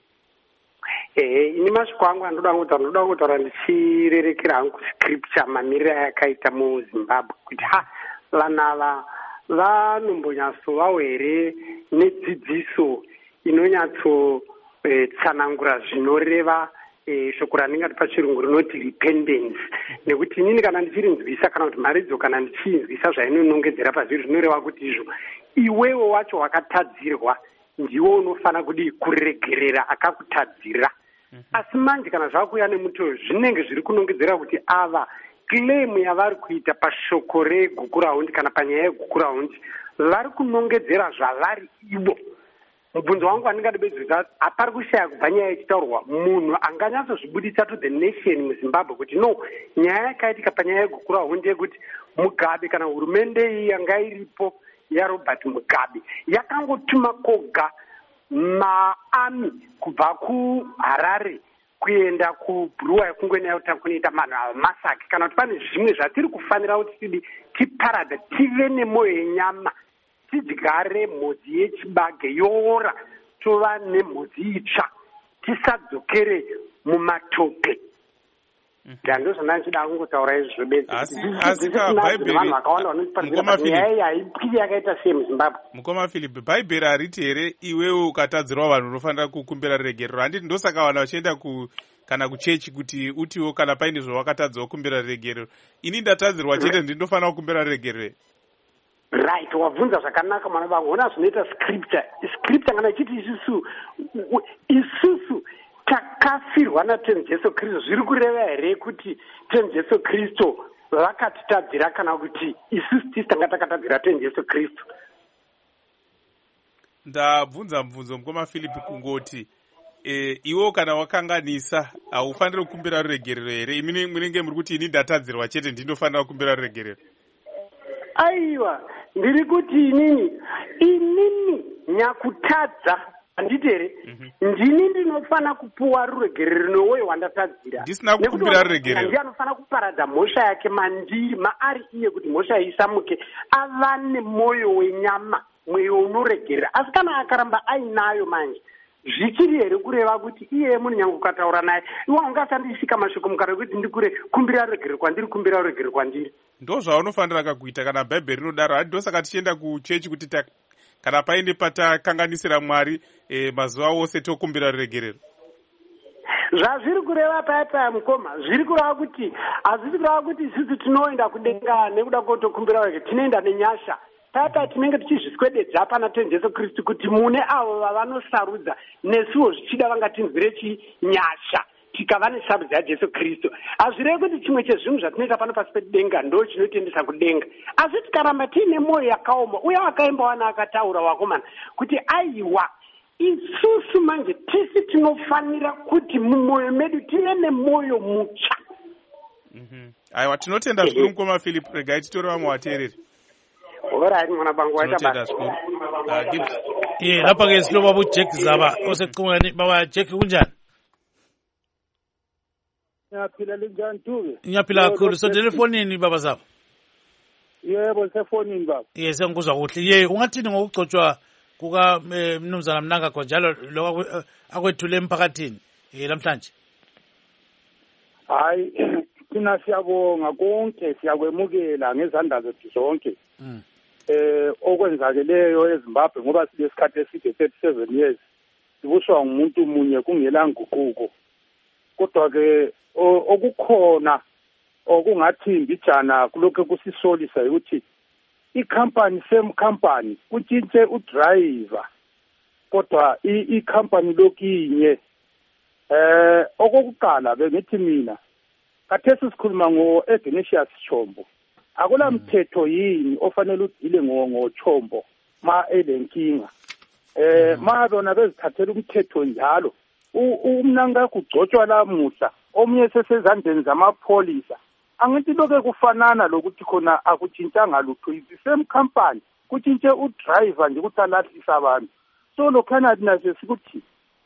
Eh, ini masviko angu andoda kutaura ndoda kutaura ndichirerekera hangu scripture mamiriro ayakaita muZimbabwe kuti ha vanava vanombonyatsovawo here nedzidziso inonyatso eh, tsanangura zvinoreva Eh, shoko raningati pachirungu rinoti repentance, nekuti inini kana ndichirinzwisa kana kuti mharidzo kana ndichinzwisa zvainonongedzera pazviri zvinoreva kuti izvo iwewo wacho wakatadzirwa ndiwo unofana kudi kuregerera akakutadzira. Mm-hmm. Asi manje kana zvakuya nemutoyo zvinenge zviri kunongedzera kuti ava claim yavari kuita pashoko regukurahundi kana panyaya yegukurahundi vari kunongedzera zvavari ivo. Mubvunzo wangu andingadi bezvisa apari kushaya kubva nyaya ichitaurwa munhu anganyatsozvibudisa to the nation muZimbabwe kuti no nyaya yakaitika panyaya yegukurahundi yekuti Mugabe kana hurumende iyi yanga iripo yaRobert Mugabe yakangotuma koga maami kubva kuHarare kuenda kuBulawayo kungwena kunoita manhu amasaki kana kuti pane zvimwe zvatiri kufanira kuti tidi tiparadha tive nemwoyo yenyama tidyare mhodzi yechibage yoora tova nemhodzi itsva tisadzokere mumatope. Ndando zvona ndichida kungotaura izvo bedzi.Vanhu vakawanda vanotiparidza nyaya iyi haipiri yakaita sei muZimbabwe. Mukoma Philip, Bhaibheri hariti here iwewe ukatadzirwa vanhu unofanira kukumbira regerero? Handiti ndosaka vanhu vachienda ku kana kuchechi kuti utiwo kana paine zvawakatadza kukumbira regerero. Ini ndatadzirwa chete ndinofanira kukumbira regerero. Right, wabvunza zvakanaka mwana vangu. Ona zvinoita scripture. Scripture kana ichiti isusu isusu takafirwa naTen Jesu Kristu. Zviri kureva here kuti Ten Jesu Kristu vakatitadzira kana kuti isusu tisi tanga takatadzira Ten Jesu Kristu? Ndabvunza mubvunzo mukoma Philip kungoti e, iwo kana wakanganisa haufaniri kukumbira ruregerero here? Imi munenge muri kuti ini ndatadzirwa chete ndinofanira kukumbira ruregerero? Aiwa, ndiri kuti inini inini nyakutadza handiti here ndini ndinofana kupuwa ruregerero newoyo wandatadzira. Ndisina kukumbira ruregerero. Ndiye anofana kuparadza mhosva yake mandiri maari iye kuti mhosva isamuke ava nemwoyo wenyama, mwoyo unoregerera. Asi kana akaramba ainayo manje zvichiri here kureva kuti iye munhu nyange ukataura naye iwe ungasandisika mashoko mukare kuti ndikure kumbira ruregerero kwandiri kumbira ruregerero kwandiri. Ndo zvaunofanira kakuita kana Bhaibheri rinodaro. Handosaka tichienda kuchechi kuti ta, kana paine patakanganisira Mwari e, mazuva ose tokumbira ruregerero. Zvazviri kureva paya paya mukoma zviri kureva kuti hazvisi kureva kuti isusu tinoenda kudenga nekuda kwotokumbira ruregerero, tinoenda nenyasha. Paya paya tinenge tichizviswededza pana Ten Jesu Kristu kuti mune avo vavanosarudza nesuwo zvichida vangatinzwire chinyasha tikava neshambo dzajesu kristu. Hazvirevi kuti chimwe chezvinhu zvatinoita pano pasi pedenga ndo chinotiendesa kudenga, asi tikaramba tiine mwoyo yakaoma. Uye akaimbawana akataura wakomana kuti aiwa isusu manje tisi tinofanira kuti mumwoyo medu tive nemwoyo mutsva. Mhm. Aiwa tinotenda zvikuru mukoma Philip, regai titore vamwe vateereri. Alright mwana bangu waita Tinotenda zvikuru. Ah, Gibbs. Eh, lapha ke silo baba uJack Zaba osecingweni. Baba Jack kunjani? Ngiyaphila linjani Dube? Ngiyaphila kakhulu. So telefonini baba Zaba. Yebo sefonini baba. Yes, ngikuzwa kuhle. Ye, ungathini ngokugcotshwa kuka Mnumzana Mnangagwa njalo lokho akwethule emphakathini eh namhlanje? Hayi thina siyabonga konke, siyakwemukela ngezandla zethu zonke. Mm. Eh okwenzakeleyo eZimbabwe ngoba silesikhathi eside thirty-seven years sibuswa ngumuntu munye kungela nguquko. Kodwa ke okukhona okungathi mbijana kulokho kusisolisa ukuthi i-company same company kutshintshe udriver kodwa i-company lokinye. Eh okokuqala bengithi mina kathesi sikhuluma ngo-Ignatius Chombo, akula mthetho yini ofanele udile ngoChombo ma elenkinga. Eh ma bona bezithathela umthetho njalo uMnangagwa ugcotshwa lamuhla omunye sesezandleni zamapholisa. Angithi lokho kufanana lokuthi khona akutshintshanga lutho, the same company kutshintshe udriver nje ukuthi alahlisa abantu. So lokhana nazo sikuthi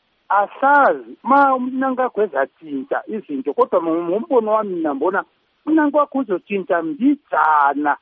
asazi ma uMnangagwa ezatshintsha izinto, kodwa ngombono wami ngibona uMnangagwa uzotshintsha mbijana.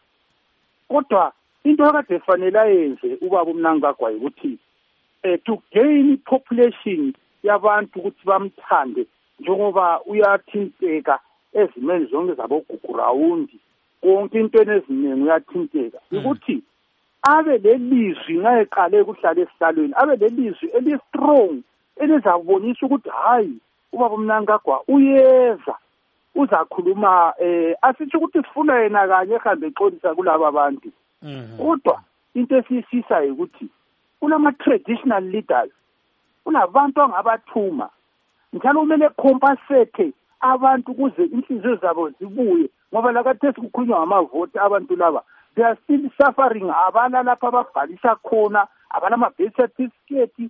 Kodwa into akade fanele ayenze ubaba uMnangagwa ukuthi eh to gain population yabantu ukuthi bamthande njengoba uyathinteka ezimeni zonke zabogugurawundi konke intweni eziningi uyathinteka ukuthi abe lelizwi nxa eqale ukuhlala esihlalweni, abe lelizwi eli-strong elizabonisa ukuthi hayi ubaba uMnangagwa uyeza uzakhuluma. eh asitsho ukuthi sifuna yena kanye ehambe exolisa kulaba abantu. Kodwa into esiyisisayo ukuthi kulama-traditional leaders, kunabantu angabathuma njalo kumele compensate abantu ukuze inhliziyo zabo zibuye, ngoba lakathesi kukhulunywa ngamavoti. Abantu laba they are still suffering, abana lapha ababhalisa khona, abana ama-birth certificate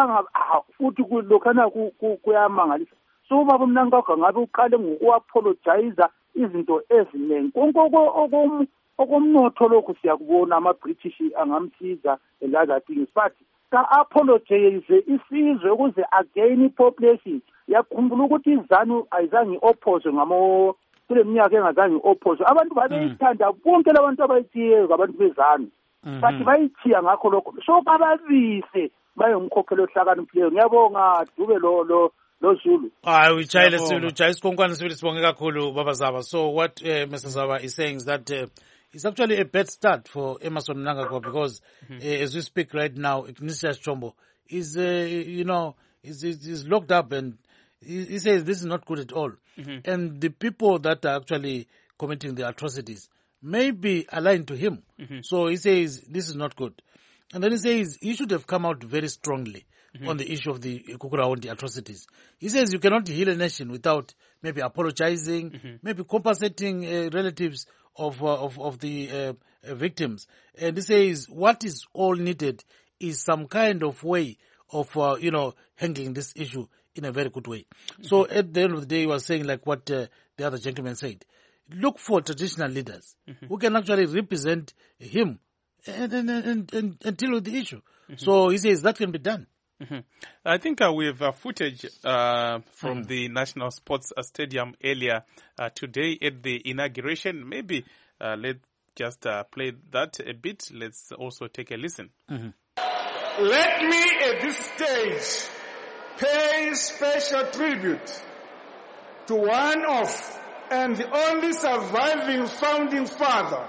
futhi lokhana kuyamangalisa. So ubaba uMnangagwa ngabe uqale ngokuapologize izinto eziningi. Konke okomnotho lokhu siyakubona ama-British angamsiza and other things, but ka-apologize isizwe ukuze again i-population. Yakhumbula ukuthi izanu ayizange i-oppose ngamo kule minyaka engazange i-oppose. Abantu babeyithanda bonke labantu abayithiyeyo abantu bezanu, but bayithiya ngakho lokho. So bababise baye ngumkhokheli ohlakaniphileyo. Ngiyabonga Dube lo lo lo Zulu. Ah, we chayile sibili ujayi sikonkwani sibili sibonge kakhulu baba Zaba. So what uh, Mister Zaba is saying is that uh, it's actually a bad start for Emmerson Mnangagwa because mm-hmm. uh, as we speak right now, Ignatius Chombo is, uh, you know, is, is, is locked up, and he, he says this is not good at all. Mm-hmm. And the people that are actually committing the atrocities may be aligned to him. Mm-hmm. So he says this is not good. And then he says he should have come out very strongly mm-hmm. on the issue of the Gugurawundi atrocities. He says you cannot heal a nation without maybe apologizing, mm-hmm. maybe compensating uh, relatives of, uh, of of the uh, uh, victims. And he says what is all needed is some kind of way of, uh, you know, handling this issue in a very good way. Mm-hmm. So at the end of the day, he was saying like what uh, the other gentleman said, look for traditional leaders mm-hmm. who can actually represent him and, and, and, and, and deal with the issue. Mm-hmm. So he says that can be done. Mm-hmm. I think uh, we have uh, footage uh, from mm. the National Sports Stadium earlier uh, today at the inauguration. Maybe uh, let's just uh, play that a bit. Let's also take a listen. Mm-hmm. Let me at this stage pay special tribute to one of and the only surviving founding father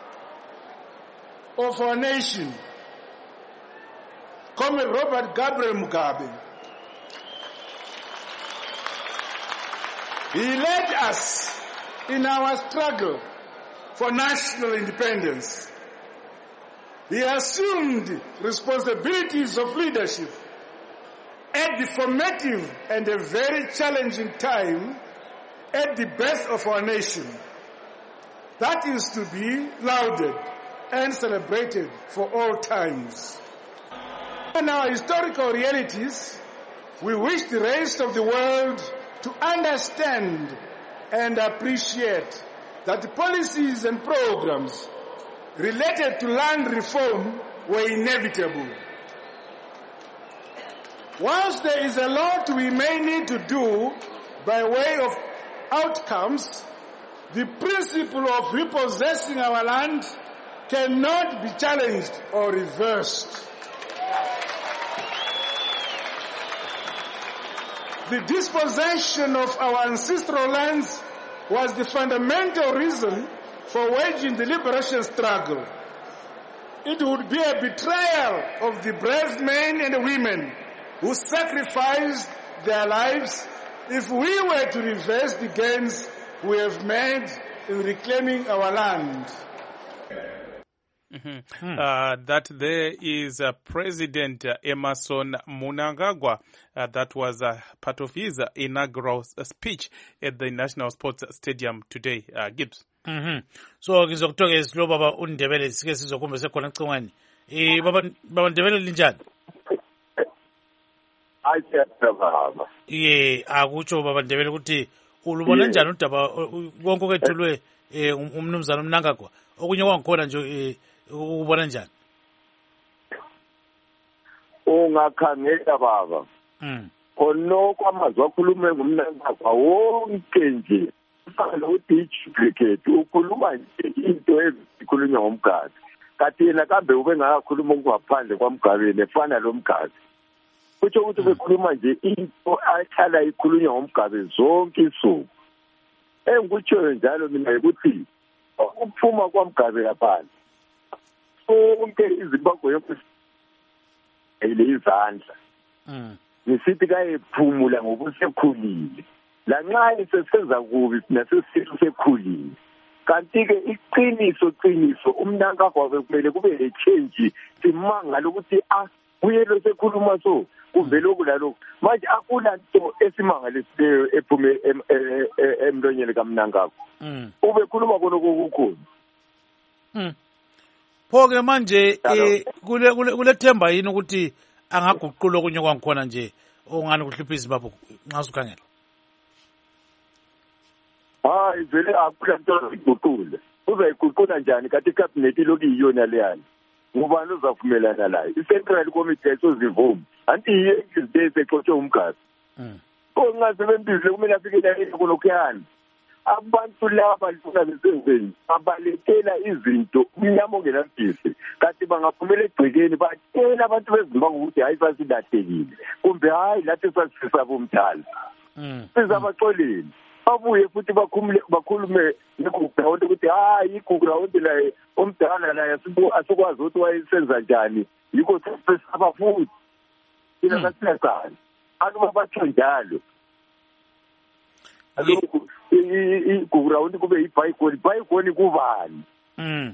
of our nation, Comrade Robert Gabriel Mugabe. He led us in our struggle for national independence. He assumed responsibilities of leadership at the formative and a very challenging time at the birth of our nation. That is to be lauded and celebrated for all times. In our historical realities, we wish the rest of the world to understand and appreciate that the policies and programs related to land reform were inevitable. Whilst there is a lot we may need to do by way of outcomes, the principle of repossessing our land cannot be challenged or reversed. The dispossession of our ancestral lands was the fundamental reason for waging the liberation struggle. It would be a betrayal of the brave men and women who sacrificed their lives if we were to reverse the gains we have made in reclaiming our land. Mm-hmm. Hmm. Uh, that there is uh, President uh, Emmerson Mnangagwa. Uh, that was uh, part of his uh, inaugural uh, speech at the National Sports Stadium today. Uh, Gibbs. Mm-hmm. So ngizokuthoka isilo baba uNdebele sike sizokumbe sekhona ecingweni. Eh baba baba Ndebele linjani? Ayisiyababa. Yeah, akutsho baba Ndebele ukuthi ulubona njani udaba konke okwethulwe eh umnumzana uMnangagwa. Okunye kwangikhona nje eh ubona njani? Ungakhangela baba. Mm. Khonoko amazwi akhulume ngumnangagwa wonke nje. Kufanele ukuthi cricket ukhuluma nje into ezikhulunywa ngomgadi. Kanti yena kambe ube ngakakhuluma ngaphandle kwamgabeni efana lo mgadi. Kutsho ukuthi bekhuluma nje into akhala ikhulunywa ngomgabe zonke isuku. Engikutsho njalo mina ukuthi ukuphuma kwamgabe lapha. Sonke iZimbabwe yonke ile izandla. Mm. Nisithi kayephumula ngokusekhulile. La nxa isesenza kubi nasesithu sekhulile. Kanti ke iqiniso qiniso uMnangagwa bekumele kube le change simangala ukuthi ah uyelo sekhuluma so kuvele okulalokho manje akula nto esimangaliseyo ephume emlonyeni kaMnangagwa. Mm. Ube khuluma khona kokukhulu. Mm. Pho ke manje kule kule themba yini ukuthi angaguqula okunye kwangikhona nje ongani kuhlupha iZimbabwe nxa usukhangela? Hayi vele akula nto iguqula. Uzayiguqula njani kanti icabinet lokuyiyona leyani? Ngubani uzavumelana layo? I-Central Committee esozivuma. Anti iye izinto exoxe umgadi. Mm. Ongasebenzile kumele afike la kulokuyana. Abantu laba lifuna besenzeni abalekela izinto umnyama ongenampisi kanti bangaphumela egcekeni batshela abantu beZimbabwe ukuthi hayi sasilahlekile kumbe hayi lathi sasifisa bomdala. Mm. Sizabaxoleni babuye futhi bakhulume bakhulume ngegrawundi ukuthi hayi igrawundi la omdala la asikwazi ukuthi wayesenza njani yiko sesaba futhi ina sasiyaqala akuba batsho njalo. Alokhu igrawundi kube ibhayikoni ibhayikoni kubani? Mm.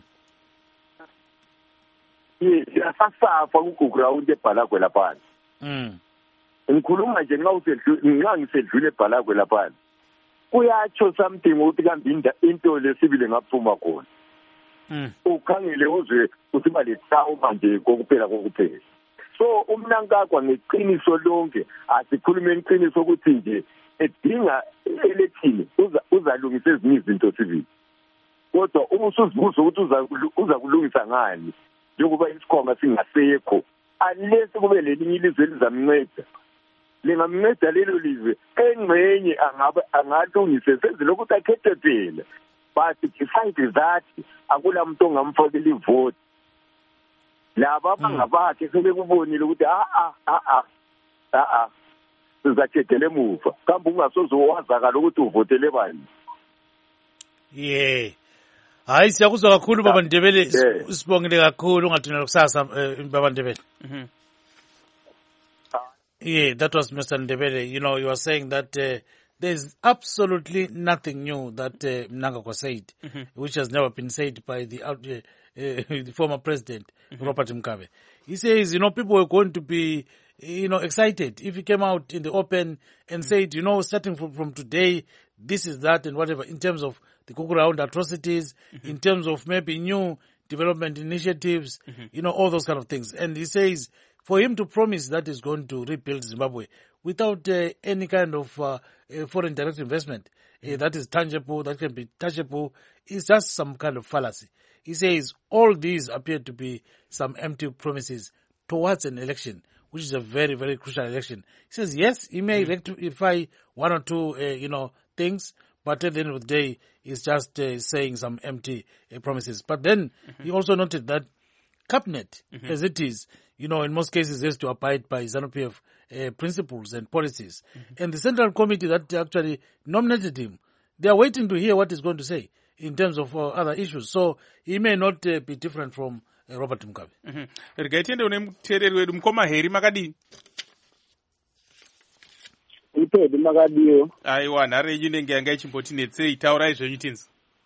Siyasasafa kugrawundi eBhalagwe lapha. Mm. Ngikhuluma nje nxa usedlule nxa ngisedlule eBhalagwe lapha. Kuyatsho something ukuthi kambe into lesibile ngaphuma khona. Mm. Ukhangele uzwe ukuthi bale trauma nje kokuphela kokuphela. So uMnangagwa ngeqiniso lonke asikhulumeni iqiniso ukuthi nje edinga election uzalungisa ezinye izinto sibili. Kodwa uma usuzibuza ukuthi uza kulungisa ngani njengoba isikhoma singasekho unless kube lelinye ilizwe elizamnceda. Lingamnceda lelo lizwe engcenye angabe angalungise senze lokuthi akhethe phela. But besides that akula muntu ongamfakela ivote. Laba abangabakhe sebekubonile ukuthi a a a a a sizakhethele emuva kambe ungasoze wazakala ukuthi uvotele bani. Yeah. Hayi siyakuzwa kakhulu baba Ndebele sibongile kakhulu ungathunela kusasa baba Ndebele. Mhm. Yeah, that was Mister Ndebele. You know, you are saying that uh, there's absolutely nothing new that uh, Mnangagwa said, mm-hmm. which has never been said by the, uh, uh, the former president, mm-hmm. Robert Mugabe. He says, you know, people were going to be you know, excited if he came out in the open and said, you know, starting from, from today, this is that and whatever, in terms of the Cook Round atrocities, mm-hmm. in terms of maybe new development initiatives, mm-hmm. you know, all those kind of things. And he says for him to promise that he's going to rebuild Zimbabwe without uh, any kind of uh, uh, foreign direct investment mm-hmm. uh, that is tangible, that can be touchable, is just some kind of fallacy. He says all these appear to be some empty promises towards an election, which is a very, very crucial election. He says, yes, he may mm-hmm. rectify one or two, uh, you know, things, but at the end of the day, he's just uh, saying some empty uh, promises. But then mm-hmm. he also noted that cabinet, mm-hmm. as it is, you know, in most cases, has to abide by ZANU-P F uh, principles and policies. Mm-hmm. And the Central Committee that actually nominated him, they are waiting to hear what he's going to say in terms of uh, other issues. So he may not uh, be different from uh, Robert Mugabe. Mm-hmm. Rigaitende une mtereri wedu mkoma heri makadini. Ipedi makadiyo. Aiwa, nhare yenyu inenge yanga ichimboti netsei, taurai zvenyu tinzi.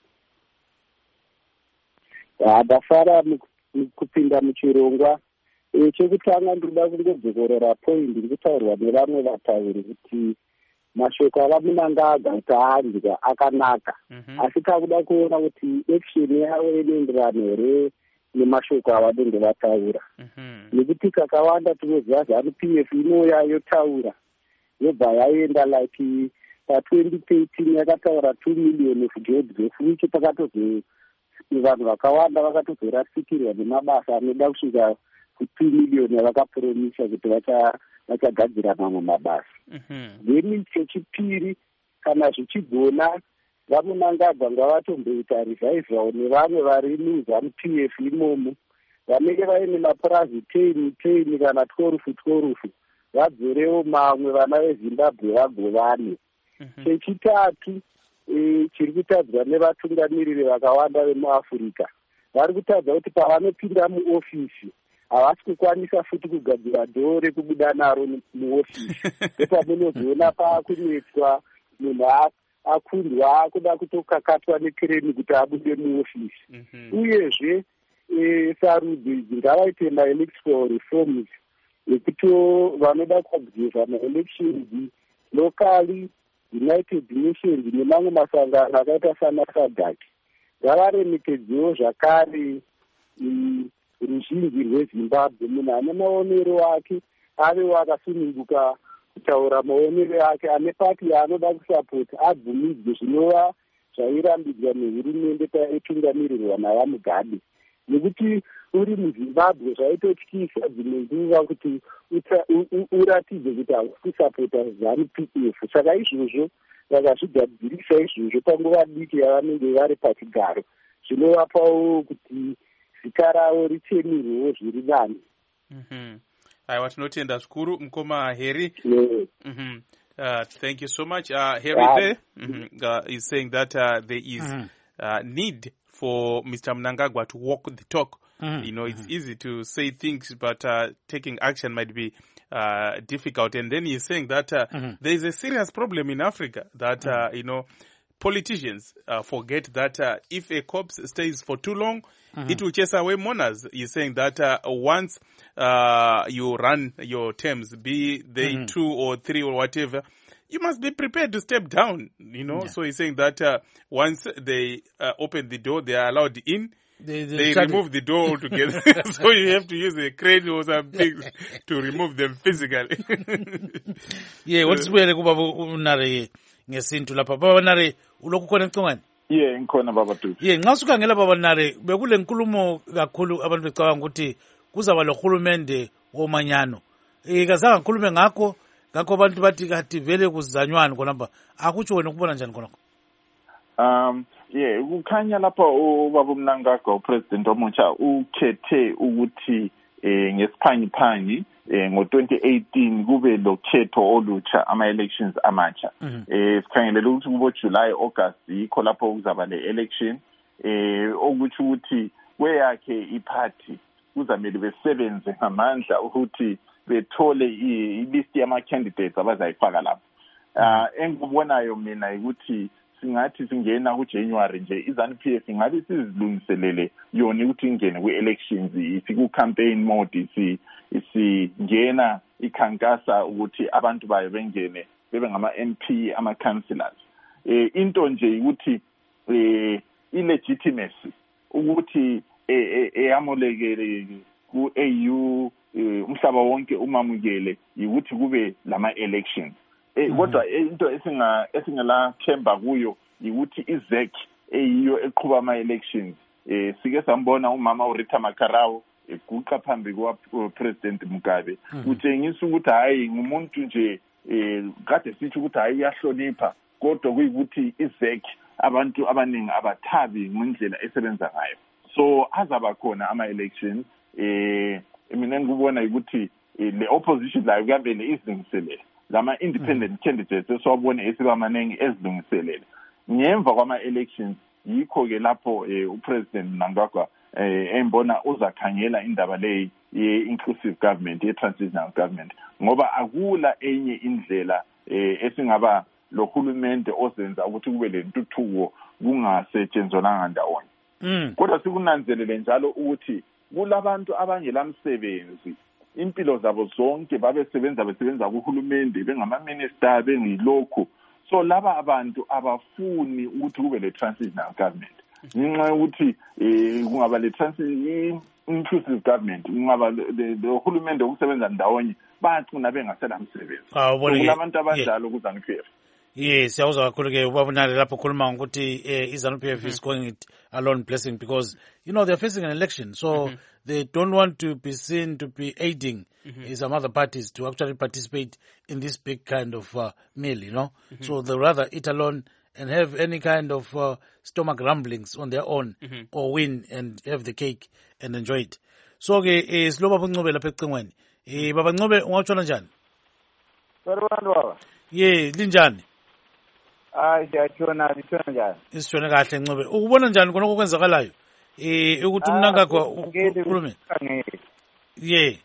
Ndafara kupinda muchirongwa. Chekutanga ndoda kungobvekorera point ndikutaurwa nevamwe vatauri kuti mashoko avamunangaga akaandika akanaka. Asi takuda kuona kuti action yavo inoenderana here nemashoko avanenge vataura. Nekuti kakawanda tinoziva ZANU-P F inouya yotaura yobva yaenda like patwenty thirteen yakataura two million of jobs efuichi pakatozo vanhu vakawanda vakatozorasikirwa nemabasa anoda kusvika ku-two million yavakapromisa kuti vachagadzira mamwe mabasa. Then chechipiri kana zvichigona vamunangadza ngavatomboita revival nevamwe vari muZANU-P F imomo vanenge vaine mapurazi ten ten kana twelve twelve vadzorewo mamwe vana veZimbabwe vagovane. Chechitatu chiri kutadzwa nevatungamiriri vakawanda vemuAfrica vari kutadza kuti pavanopinda muofisi havasi kukwanisa futi kugadzira dhoo rekubuda naro muofisi. Nepamunozoona paakunetswa munhu akundwa akuda kutokakatwa nekireni kuti abude muofisi. Uyezve sarudzo idzi ngavaite maelectoral reforms ekuti vanoda kuobserva maelections locally, United Nations nemamwe masangano akaita sana SADC ngavaremekedzewo zvakare ruzhinji rweZimbabwe. Munhu ane maonero ake avewo akasununguka kutaura maonero ake, ane pati yaanoda kusapota abvumidzwe zvinova zvairambidzwa nehurumende paitungamirirwa navaMugabe. Nekuti uri muZimbabwe zvaitotyisa dzimwe nguva kuti uratidze kuti hausi kusapota ZANU-P F. Saka izvozvo vakazvigadzirisa izvozvo panguva diki yavanenge vari pachigaro, zvinovapawo kuti zita ravo richemirwewo zviri nani. Aiwa, tinotenda zvikuru mukoma Heri. Yeah. Mm-hmm. Uh, thank you so much. Uh, Harry yeah. there mm-hmm. uh, is saying that uh, there is mm-hmm. uh, need for Mister Mnangagwa to walk the talk. Mm-hmm. You know, it's mm-hmm. easy to say things, but uh, taking action might be uh, difficult. And then he's saying that uh, mm-hmm. there is a serious problem in Africa that, mm-hmm. uh, you know, politicians uh, forget that uh, if a corpse stays for too long, mm-hmm. it will chase away mourners. He's saying that uh, once uh, you run your terms, be they mm-hmm. two or three or whatever, you must be prepared to step down, you know. Yeah. So he's saying that uh, once they uh, open the door, they are allowed in. They, they, they remove the door altogether. So you have to use a crane or something to remove them physically. Yeah, what's where unare ngesintu lapha baba nare uloku khona ncongani? Yeah, ngikhona baba tu. Yeah, ngasuka ngela baba nare bekule nkulumo kakhulu abantu becabanga ukuthi kuzaba lohulumende womanyano. Eh kazanga ngikhulume ngakho ngakho abantu bathi kathi vele kuzanywana khonapha. Akutsho wena ukubona njani khonapha? Um yeah, ukukhanya lapha ubaba Mnangagwa upresident omutsha ukhethe ukuthi eh ngesiphangiphangi eh ngo twenty eighteen kube lokhetho olutsha ama elections amatsha. Eh sikhangelela ukuthi kubo July August yikho lapho kuzaba le election eh okuthi ukuthi kweyakhe iparty kuzamele besebenze ngamandla ukuthi bethole i list yama candidates abazayifaka lapho. Ah engikubonayo mina ukuthi singathi singena kuJanuary nje iZANU-P F ingabe sizilungiselele yona ukuthi ingene kwi-elections isiku-campaign mode isi isingena ikhankasa ukuthi abantu bayo bengene bebe ngama-M P ama-councillors. Eh into nje ukuthi eh i-legitimacy ukuthi eyamolekele ku-A U umhlaba wonke umamukele ukuthi kube lama-elections. Eh kodwa into esinga esingela themba kuyo ukuthi i-Z E C eyiyo eqhuba ama-elections eh sike sambona umama uRita Makarao eguqa phambi kwa-President Mugabe utshengisa ukuthi hayi ngumuntu nje eh kade sithi ukuthi hayi iyahlonipha kodwa kuyikuthi i-Z E C abantu abaningi abathabi ngendlela esebenza ngayo. So azaba khona ama-elections eh mina ngikubona ukuthi le opposition la kuyabele izilungiselele lama independent candidates esiwabone esibamanengi ezilungiselele ngemva kwama-elections yikho ke lapho uPresident Mnangagwa embona uzakhangela indaba leyi ye-inclusive government ye-transitional government ngoba akula enye indlela esingaba lohulumende ozenza ukuthi kube lentuthuko kungasetshenzolanga ndawonye. Kodwa sikunanzelele njalo ukuthi kulabantu abangelamsebenzi impilo zabo zonke babesebenza besebenza kuhulumende bengama-minister bengilokhu. So laba abantu abafuni ukuthi kube le transitional government ngenxa yokuthi kungaba le transitional inclusive government kungaba le uhulumende ukusebenza ndawonye bacina bengasela msebenzi. Kulabantu abadala kuZANU-P F. Yes, siyawuzwa kakhulu ke ubabonale lapho khuluma ukuthi iZANU-P F is going it alone blessing because you know they're facing an election, so mm-hmm. they don't want to be seen to be aiding mm-hmm. some other parties to actually participate in this big kind of uh, meal, you know. Mm-hmm. So they rather eat alone and have any kind of uh, stomach rumblings on their own mm-hmm. or win and have the cake and enjoy it. So ke siloba Ncube lapha ecingweni. Eh baba Ncube ungawutshona njani? Barwani baba. Ye, linjani? Hayi siyatshona litshona njani? Isitshone kahle Ncube. Ukubona njani khona okwenzakalayo? Eh ukuthi Mnangagwa ukhulume. Ye.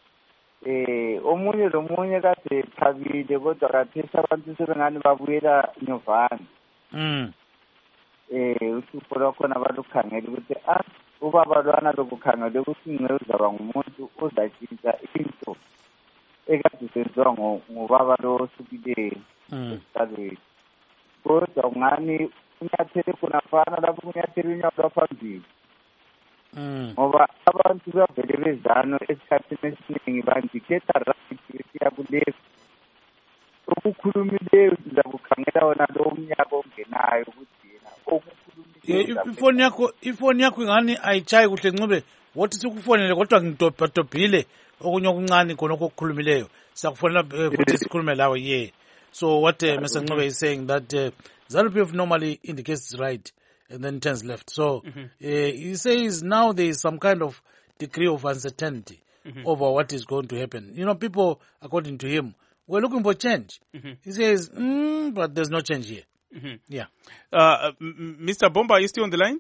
Eh omunye lomunye kade phabile kodwa kathesa abantu sebengani babuyela nyovana. Mm. Eh uhlupho lwakhona balukhangela ukuthi ah ubaba lwana lokukhangela ukuthi ngeke uzaba ngumuntu ozatshintsha into ekade senziwa ngobaba lo osukileyo. Mm. Kodwa ungani unyathele kunafana lapho unyathele unyawo phambili. Mm. Ngoba abantu bavele bezano esikhathini esiningi bandikhetha right siyakulezo okukhulumileyo siza kukhangela wona lo umnyaka ongenayo ukuthi yena okukhulumileyo ifoni yakho ifoni yakho ingani ayichayi kuhle Ncube wothi sikufonele kodwa ngidobhile okunye okuncane khona okukhulumileyo siyakufonela futhi sikhulume lawe ye. So what uh, Mister Ncube is saying that uh, ZANU-P F normally indicates right and then turns left. So mm-hmm. uh, he says now there is some kind of degree of uncertainty mm-hmm. over what is going to happen. You know, people, according to him, were looking for change. Mm-hmm. He says, mm, but there's no change here. Mm-hmm. Yeah. Uh, Mister Bomba, are you still on the line?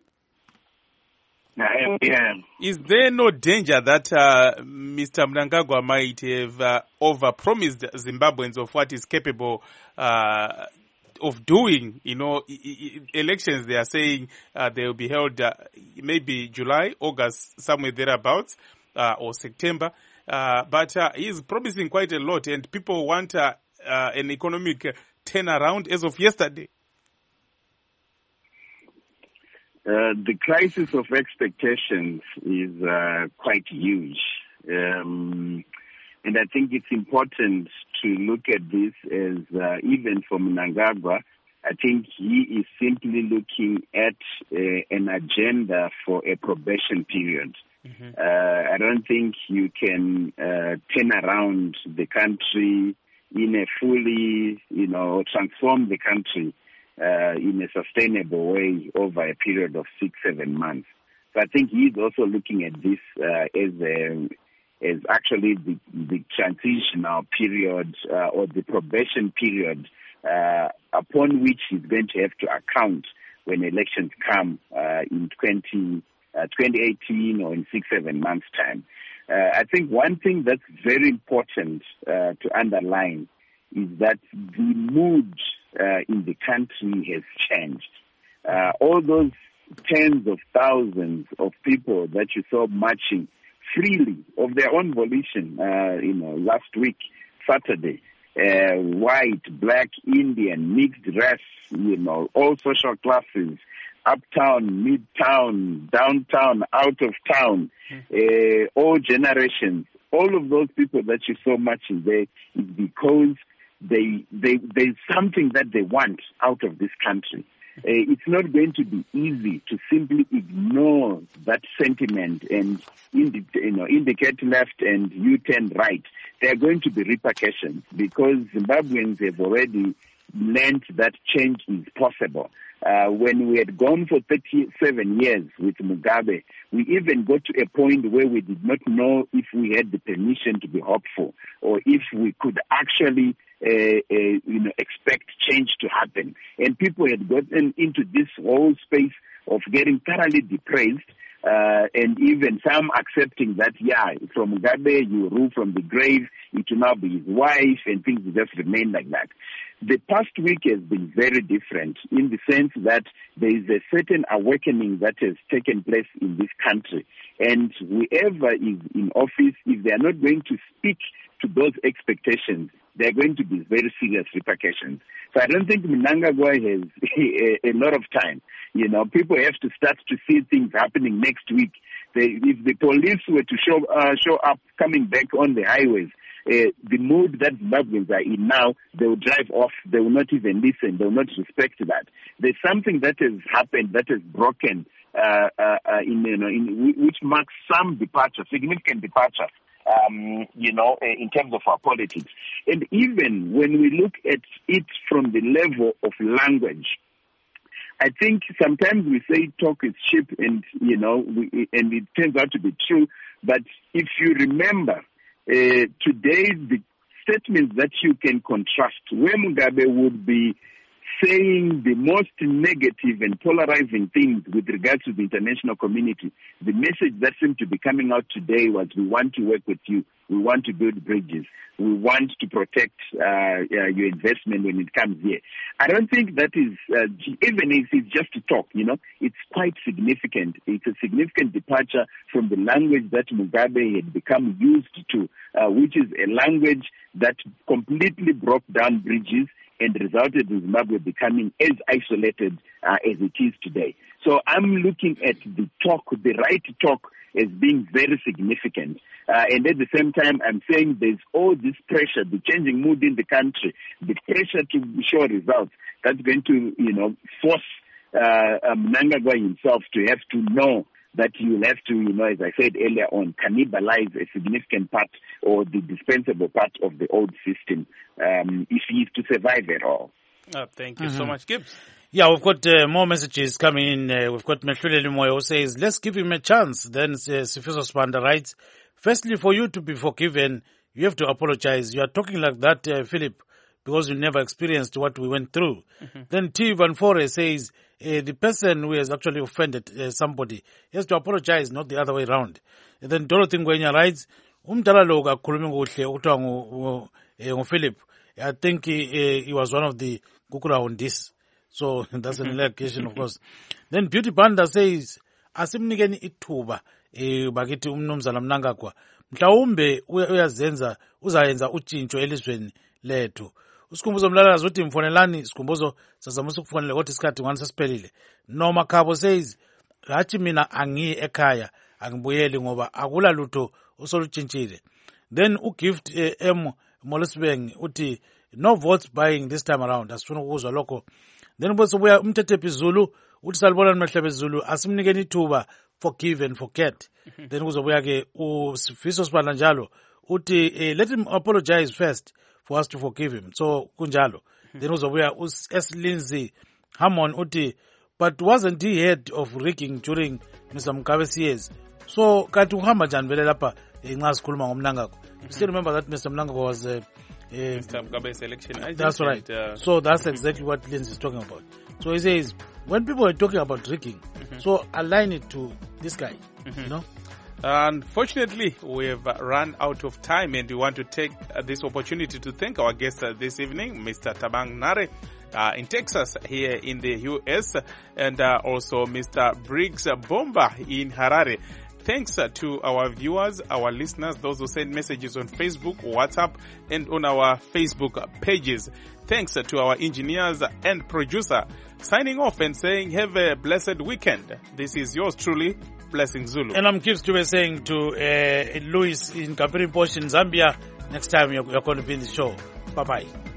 I am. Yeah. Is there no danger that uh, Mister Mnangagwa might have uh, overpromised Zimbabweans of what is capable uh, of doing? You know, I- I- elections, they are saying uh, they will be held uh, maybe July, August, somewhere thereabouts, uh, or September. Uh, but uh, he's promising quite a lot, and people want uh, uh, an economic turnaround as of yesterday. Uh, the crisis of expectations is uh, quite huge. Um, and I think it's important to look at this as, uh, even for Mnangagwa, I think he is simply looking at uh, an agenda for a probation period. Mm-hmm. Uh, I don't think you can uh, turn around the country in a fully, you know, transform the country Uh, in a sustainable way over a period of six, seven months. So I think he's also looking at this uh, as a, as actually the, the transitional period uh, or the probation period uh, upon which he's going to have to account when elections come uh, in twenty, uh, twenty eighteen or in six, seven months' time. Uh, I think one thing that's very important uh, to underline is that the mood uh, in the country has changed. Uh, all those tens of thousands of people that you saw marching freely of their own volition, uh, you know, last week, Saturday, uh, white, black, Indian, mixed race, you know, all social classes, uptown, midtown, downtown, out of town, uh, all generations, all of those people that you saw marching there is because they, they, there's something that they want out of this country. Uh, it's not going to be easy to simply ignore that sentiment and indi- you know, indicate left and U-turn right. There are going to be repercussions because Zimbabweans have already learned that change is possible. Uh, when we had gone for thirty-seven years with Mugabe, we even got to a point where we did not know if we had the permission to be hopeful or if we could actually uh, uh, you know, expect change to happen. And people had gotten into this whole space of getting thoroughly depressed, uh, and even some accepting that, yeah, from Mugabe, you rule from the grave, it will now be his wife, and things will just remain like that. The past week has been very different in the sense that there is a certain awakening that has taken place in this country. And whoever is in office, if they are not going to speak to those expectations, there are going to be very serious repercussions. So I don't think Mnangagwa has a, a lot of time. You know, people have to start to see things happening next week. They, if the police were to show, uh, show up coming back on the highways, Uh, the mood that Zimbabweans are in now, they will drive off, they will not even listen, they will not respect that. There's something that has happened that has broken, uh, uh, uh, in, you know, in, which marks some departure, significant departure, um, you know, uh, in terms of our politics. And even when we look at it from the level of language, I think sometimes we say talk is cheap and, you know, we, and it turns out to be true, but if you remember, Uh, today, the statements that you can contrast, where Mugabe would be saying the most negative and polarizing things with regards to the international community, the message that seemed to be coming out today was, we want to work with you, we want to build bridges, we want to protect uh, uh, your investment when it comes here. I don't think that is, uh, even if it's just to talk, you know, it's quite significant. It's a significant departure from the language that Mugabe had become used to, uh, which is a language that completely broke down bridges and resulted in Zimbabwe becoming as isolated uh, as it is today. So I'm looking at the talk, the right talk, as being very significant. Uh, and at the same time, I'm saying there's all this pressure, the changing mood in the country, the pressure to show results that's going to, you know, force uh, um, Mnangagwa himself to have to know that you will have to, you know, as I said earlier on, cannibalize a significant part or the dispensable part of the old system um, if he is to survive at all. Oh, thank you mm-hmm. so much, Gibbs. Yeah, we've got uh, more messages coming in. Uh, we've got Mehluleli Moyo who says, let's give him a chance. Then uh, Sifiso Spanda writes, firstly, for you to be forgiven, you have to apologize. You are talking like that, uh, Philip, because you never experienced what we went through. Mm-hmm. Then T. Van Fore says, uh, the person who has actually offended uh, somebody has to apologize, not the other way around. And then Dorothy Ngwenya writes, umdala lo kakhuluma kuhle ukuthiwa nguPhilip. I think he, he was one of the kukula on this. So that's an allegation, of course. Then Beauty Panda says, asimnikeni ithuba eh bakithi umnumzana Mnangagwa mhlawumbe uyazenza uzayenza utshintsho elizweni lethu. Usikhumbuzo mlalazi uthi mfonelani sikhumbuzo sazamusa ukufonela kodwa isikhathi ngani sesiphelile. Noma Khabo says, hathi mina angiyi ekhaya angibuyeli ngoba akula lutho usolutshintshile. Then uGift eh, M Molesbeng uthi no votes buying this time around. Asifuna ukuzwa lokho. Then bese buya umthethe Zulu uthi salibona Mhlebe Zulu asimnikeni ithuba, forgive and forget. Mm-hmm. Then kuzobuya ke uSifiso Sibanda njalo uthi uh, let him apologize first for us to forgive him. So kunjalo. Mm-hmm. Then kuzobuya us Lindsay Hammond uthi but wasn't he head of rigging during Mister Mugabe's years? So kanti uhamba njani vele lapha nxa sikhuluma ngomnangagwa. You still remember that Mister Mnangagwa was uh, Uh, Mister Mugabe's election agent. That's right. And, uh, so that's exactly what Lindsay is talking about. So he says, when people are talking about rigging, mm-hmm. so align it to this guy, mm-hmm. you know? Unfortunately, we have run out of time and we want to take uh, this opportunity to thank our guest uh, this evening, Mister Thabang Nare, uh, in Texas here in the U S, and uh, also Mister Briggs Bomba in Harare. Thanks uh, to our viewers, our listeners, those who send messages on Facebook, WhatsApp, and on our Facebook pages. Thanks uh, to our engineers and producer. Signing off and saying, have a blessed weekend. This is yours truly, Blessing Zulu. And I'm Gibbs to be saying to uh, Louis in Kapiri Posh in Zambia, next time you're, you're going to be in the show. Bye-bye.